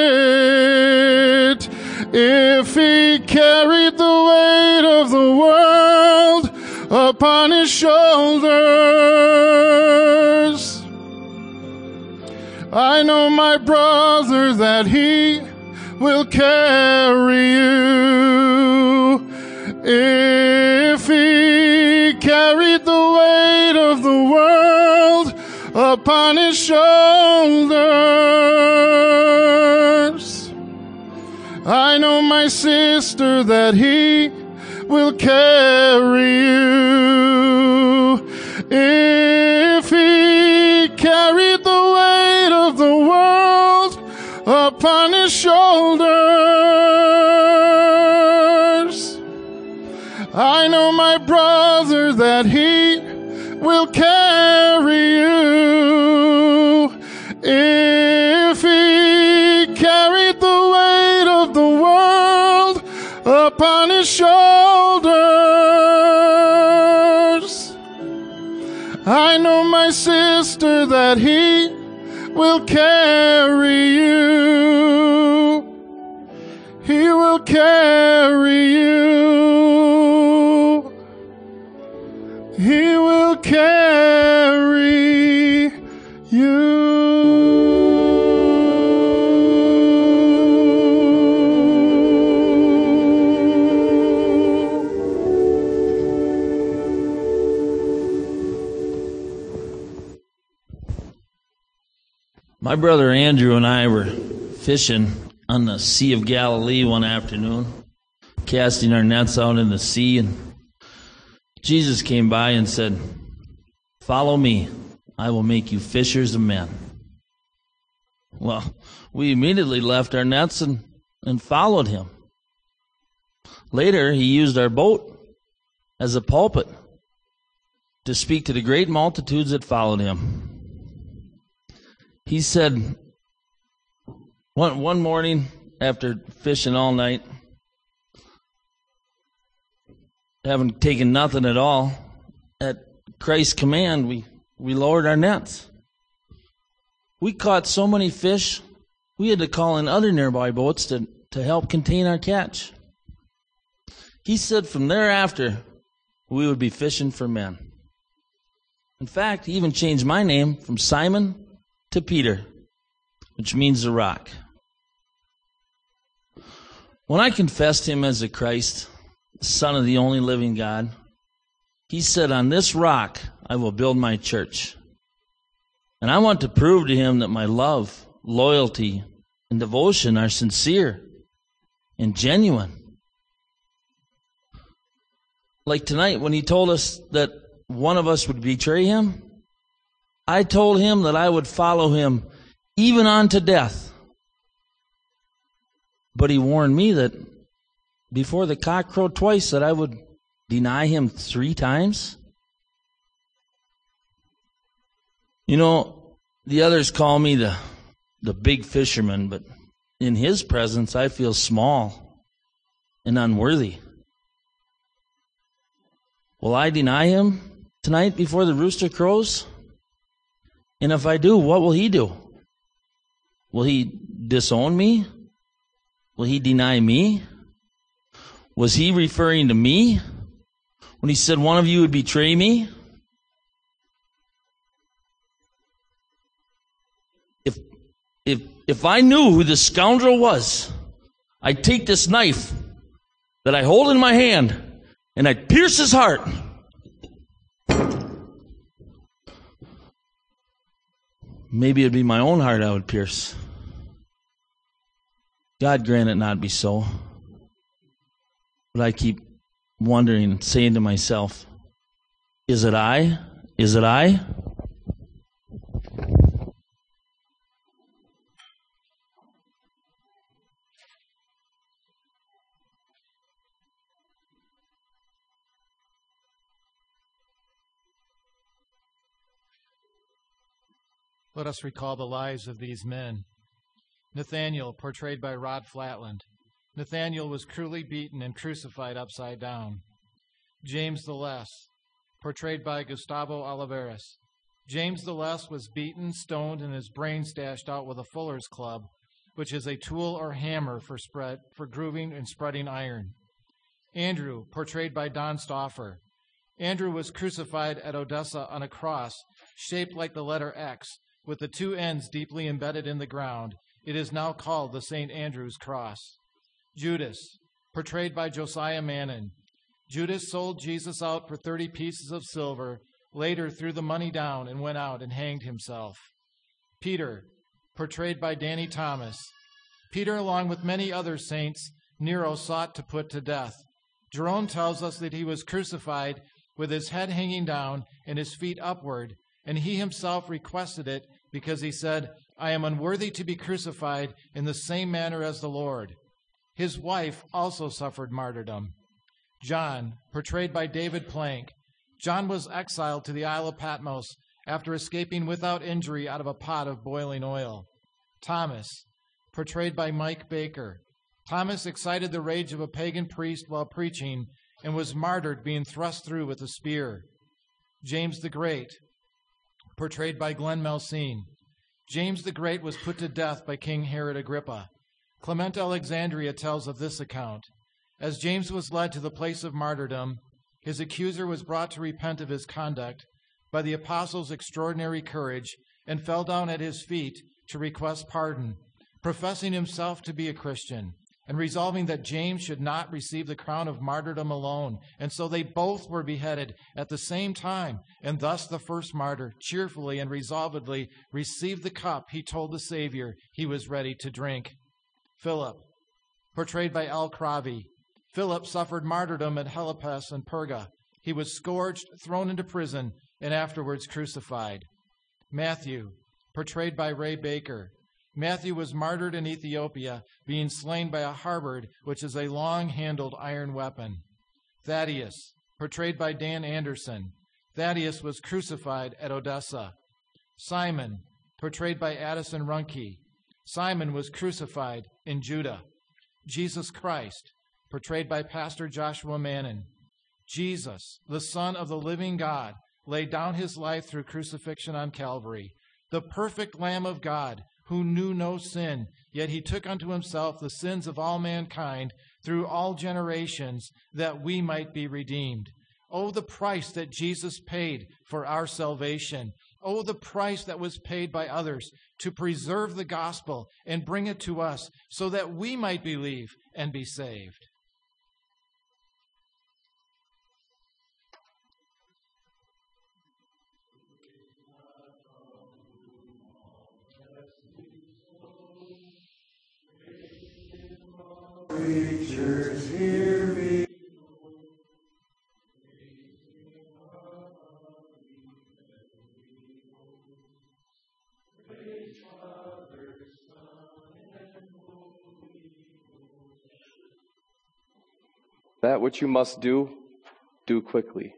it. If He carried the weight of the world upon His shoulders, I know, my brother, that He will carry you. If He carried the weight of the world upon His shoulders, I know, my sister, that He will carry you. If He carried the weight of the world upon His shoulders, I know, my brother, that He will carry you. If He carried the weight of the world upon His shoulders, I know, my sister, that He will carry you. He will carry you. He will carry you. My brother Andrew and I were fishing on the Sea of Galilee one afternoon, casting our nets out in the sea, and Jesus came by and said, "Follow me, I will make you fishers of men." Well, we immediately left our nets and, and followed him. Later, he used our boat as a pulpit to speak to the great multitudes that followed him. He said, one, one morning after fishing all night, having taken nothing at all, at Christ's command, we, we lowered our nets. We caught so many fish, we had to call in other nearby boats to, to help contain our catch. He said from thereafter, we would be fishing for men. In fact, he even changed my name from Simon to Peter, which means the rock. When I confessed him as the Christ, the Son of the only living God, he said, "On this rock I will build my church." And I want to prove to him that my love, loyalty, and devotion are sincere and genuine. Like tonight, when he told us that one of us would betray him, I told him that I would follow him even unto death. But he warned me that before the cock crowed twice that I would deny him three times. You know, the others call me the, the big fisherman, but in his presence I feel small and unworthy. Will I deny him tonight before the rooster crows? And if I do, what will he do? Will he disown me? Will he deny me? Was he referring to me when he said one of you would betray me? If if if I knew who this scoundrel was, I'd take this knife that I hold in my hand and I'd pierce his heart. Maybe it'd be my own heart I would pierce. God grant it not be so. But I keep wondering and saying to myself, is it I? Is it I? Let us recall the lives of these men. Nathaniel, portrayed by Rod Flatland. Nathaniel was cruelly beaten and crucified upside down. James the Less, portrayed by Gustavo Oliveras. James the Less was beaten, stoned, and his brains dashed out with a fuller's club, which is a tool or hammer for spread for grooving and spreading iron. Andrew, portrayed by Don Stauffer. Andrew was crucified at Odessa on a cross shaped like the letter X, with the two ends deeply embedded in the ground. It is now called the Saint Andrew's Cross. Judas, portrayed by Josiah Mannon. Judas sold Jesus out for thirty pieces of silver, later threw the money down and went out and hanged himself. Peter, portrayed by Danny Thomas. Peter, along with many other saints, Nero sought to put to death. Jerome tells us that he was crucified with his head hanging down and his feet upward, and he himself requested it because he said, "I am unworthy to be crucified in the same manner as the Lord." His wife also suffered martyrdom. John, portrayed by David Plank. John was exiled to the Isle of Patmos after escaping without injury out of a pot of boiling oil. Thomas, portrayed by Mike Baker. Thomas excited the rage of a pagan priest while preaching and was martyred, being thrust through with a spear. James the Great, portrayed by Glenn Melsine. James the Great was put to death by King Herod Agrippa. Clement Alexandria tells of this account. As James was led to the place of martyrdom, his accuser was brought to repent of his conduct by the apostles' extraordinary courage and fell down at his feet to request pardon, professing himself to be a Christian. and resolving that James should not receive the crown of martyrdom alone. And so they both were beheaded at the same time. And thus the first martyr cheerfully and resolvedly received the cup he told the Savior he was ready to drink. Philip, portrayed by Al Kravi. Philip suffered martyrdom at Helipes and Perga. He was scourged, thrown into prison, and afterwards crucified. Matthew, portrayed by Ray Baker. Matthew was martyred in Ethiopia, being slain by a halberd, which is a long-handled iron weapon. Thaddeus, portrayed by Dan Anderson. Thaddeus was crucified at Odessa. Simon, portrayed by Addison Runke. Simon was crucified in Judah. Jesus Christ, portrayed by Pastor Joshua Mannon. Jesus, the Son of the living God, laid down his life through crucifixion on Calvary. The perfect Lamb of God, who knew no sin, yet he took unto himself the sins of all mankind through all generations, that we might be redeemed. Oh, the price that Jesus paid for our salvation. Oh, the price that was paid by others to preserve the gospel and bring it to us so that we might believe and be saved. Preachers, hear me. That which you must do, do quickly.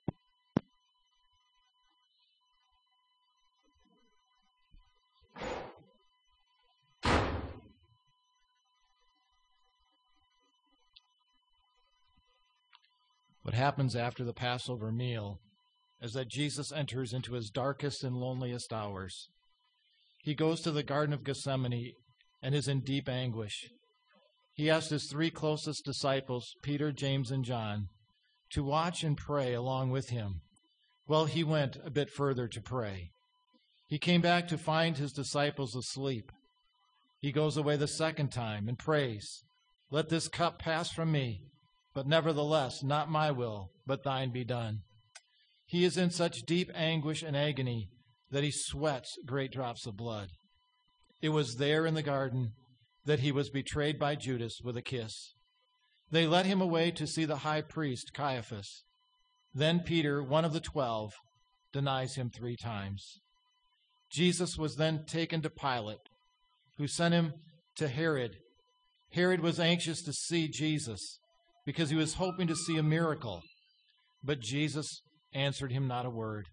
What happens after the Passover meal is that Jesus enters into his darkest and loneliest hours. He goes to the Garden of Gethsemane and is in deep anguish. He asked his three closest disciples, Peter, James, and John, to watch and pray along with him. Well, he went a bit further to pray. He came back to find his disciples asleep. He goes away the second time and prays, "Let this cup pass from me, but nevertheless, not my will, but thine be done." He is in such deep anguish and agony that he sweats great drops of blood. It was there in the garden that he was betrayed by Judas with a kiss. They led him away to see the high priest, Caiaphas. Then Peter, one of the twelve, denies him three times. Jesus was then taken to Pilate, who sent him to Herod. Herod was anxious to see Jesus, because he was hoping to see a miracle. But Jesus answered him not a word.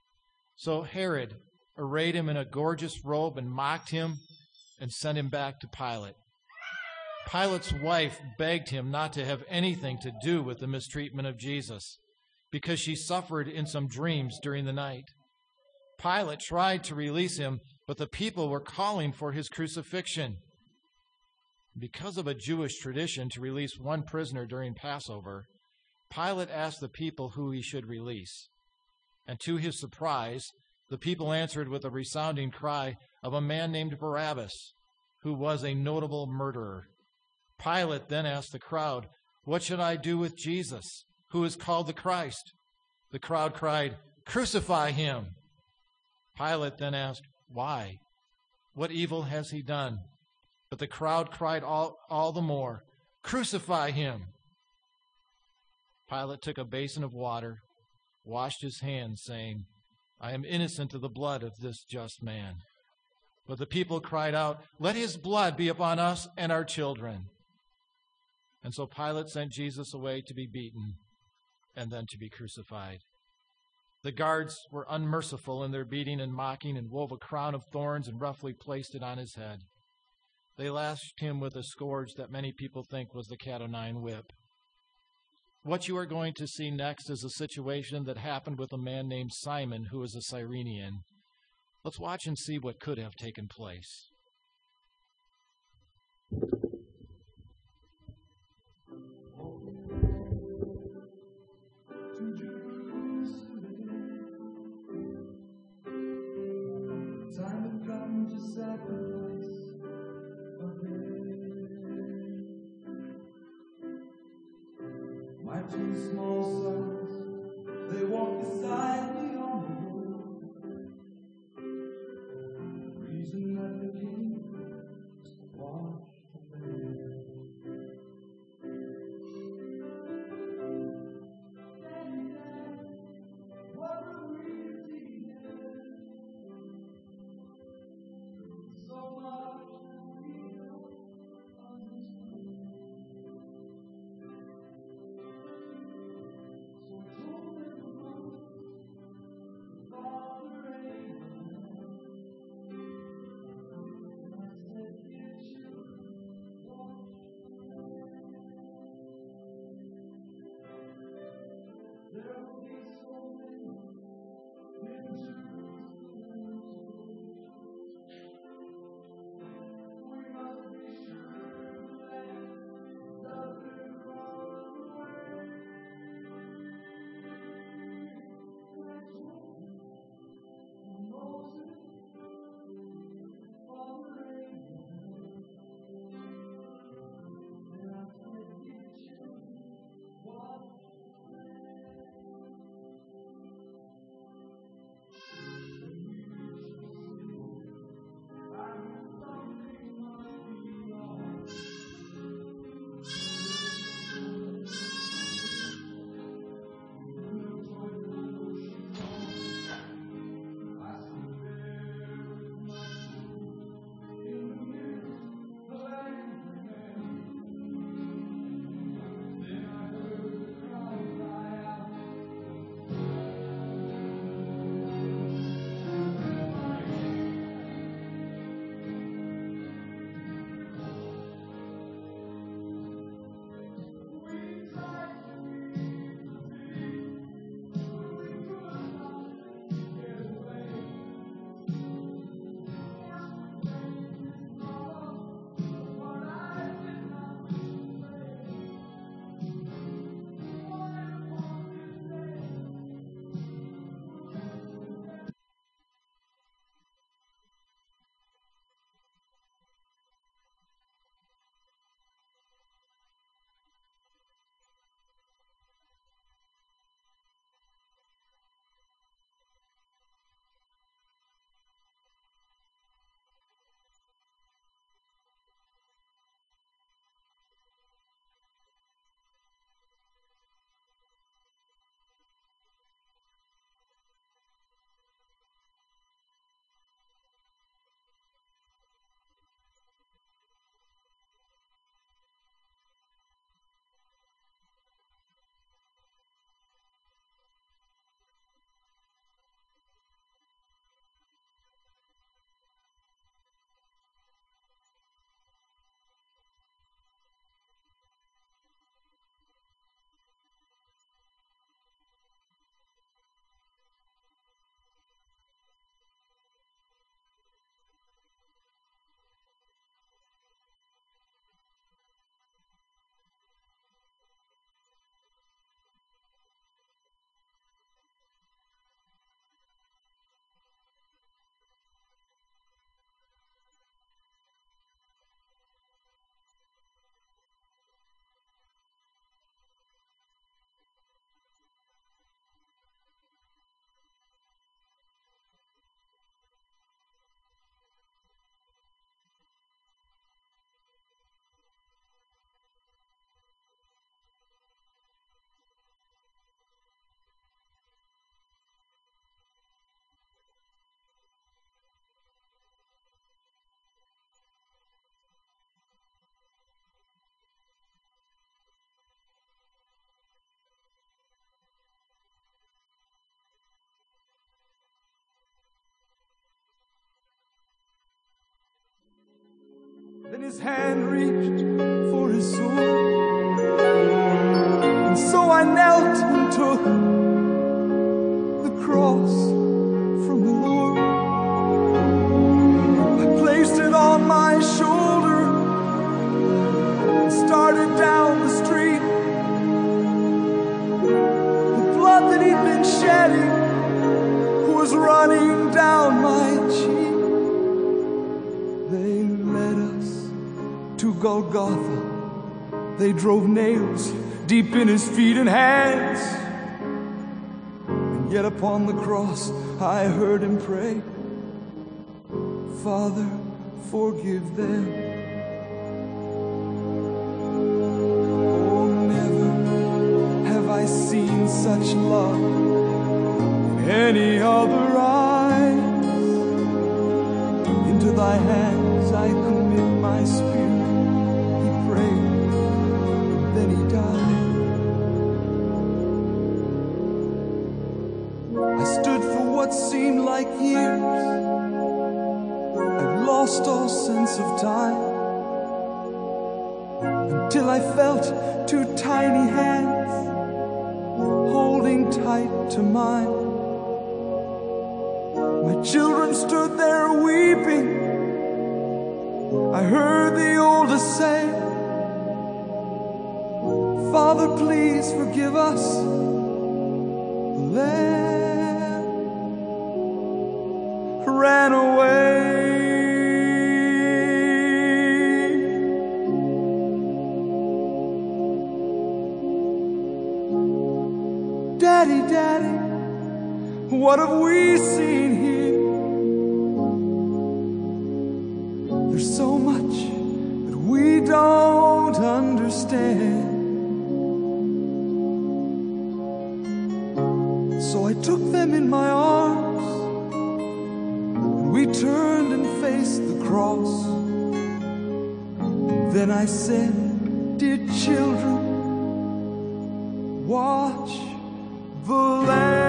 So Herod arrayed him in a gorgeous robe and mocked him and sent him back to Pilate. Pilate's wife begged him not to have anything to do with the mistreatment of Jesus, because she suffered in some dreams during the night. Pilate tried to release him, but the people were calling for his crucifixion. Because of a Jewish tradition to release one prisoner during Passover, Pilate asked the people who he should release. And to his surprise, the people answered with a resounding cry of a man named Barabbas, who was a notable murderer. Pilate then asked the crowd, "What should I do with Jesus, who is called the Christ?" The crowd cried, "Crucify him!" Pilate then asked, "Why? What evil has he done?" But the crowd cried all, all the more, "Crucify him!" Pilate took a basin of water, washed his hands, saying, "I am innocent of the blood of this just man." But the people cried out, "Let his blood be upon us and our children." And so Pilate sent Jesus away to be beaten and then to be crucified. The guards were unmerciful in their beating and mocking, and wove a crown of thorns and roughly placed it on his head. They lashed him with a scourge that many people think was the cat o' nine whip. What you are going to see next is a situation that happened with a man named Simon, who was a Cyrenian. Let's watch and see what could have taken place. Time had come to sacrifice a man. My two small sons, they walk beside me on the road. The reason that they came is to watch the band. What will we see here? So much to feel on this road. So told them about Father Abraham. And I said, dear children, watch the land. There will be so many winters. We must be sure the land doesn't run away. And I told them of Moses, Father Abraham. And I said, dear children, watch the land. Then his hand reached for his sword, and so I knelt and took the cross from the Lord. I placed it on my shoulder and started down the street. The blood that he'd been shedding was running down my cheek. They led us to Golgotha. They drove nails deep in his feet and hands. And yet upon the cross I heard him pray, Father, forgive them. Oh, never have I seen such love in any other eyes. Into thy hands I commit my spirit, he prayed, and then he died. I stood for what seemed like years. I've lost all sense of time, until I felt two tiny hands holding tight to mine. My children stood there weeping. I heard the oldest say, Father, please forgive us. The lamb ran away. Daddy, Daddy, what have we seen here? There's so much that we don't understand. So I took them in my arms, and we turned and faced the cross. Then I said, dear children, watch the Lamb.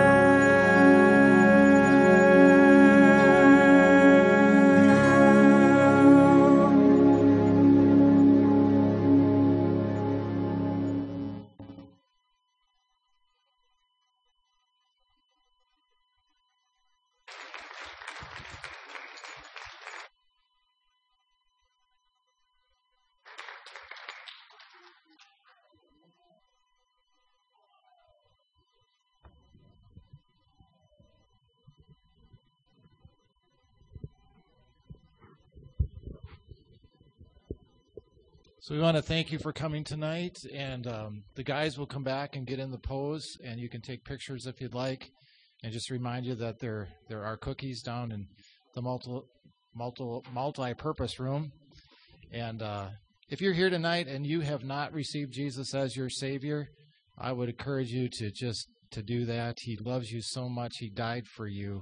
So we want to thank you for coming tonight, and um, the guys will come back and get in the pose, and you can take pictures if you'd like, and just remind you that there there are cookies down in the multi, multi, multi-purpose room. And uh, if you're here tonight and you have not received Jesus as your Savior, I would encourage you to just to do that. He loves you so much. He died for you.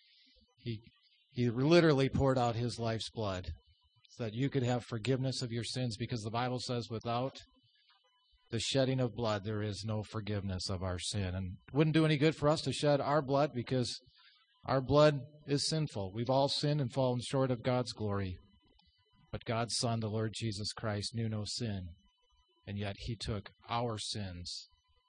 He he literally poured out his life's blood, so that you could have forgiveness of your sins, because the Bible says without the shedding of blood, there is no forgiveness of our sin. And it wouldn't do any good for us to shed our blood, because our blood is sinful. We've all sinned and fallen short of God's glory. But God's Son, the Lord Jesus Christ, knew no sin, and yet he took our sins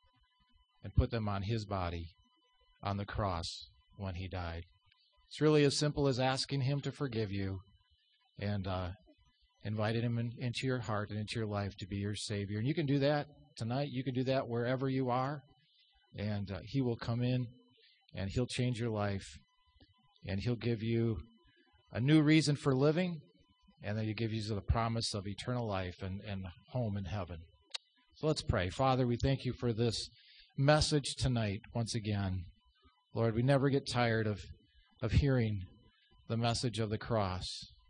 and put them on his body on the cross when he died. It's really as simple as asking him to forgive you and uh, invited him in, into your heart and into your life to be your Savior. And you can do that tonight. You can do that wherever you are. And uh, he will come in, and he'll change your life. And he'll give you a new reason for living. And then he'll give you the promise of eternal life and, and home in heaven. So let's pray. Father, we thank you for this message tonight once again. Lord, we never get tired of, of hearing the message of the cross.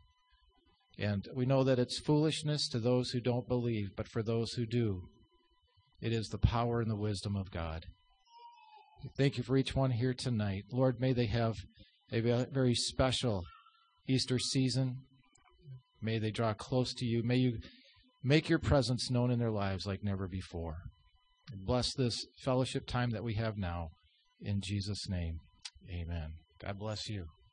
And we know that it's foolishness to those who don't believe, but for those who do, it is the power and the wisdom of God. Thank you for each one here tonight. Lord, may they have a very special Easter season. May they draw close to you. May you make your presence known in their lives like never before. Bless this fellowship time that we have now. In Jesus' name, amen. God bless you.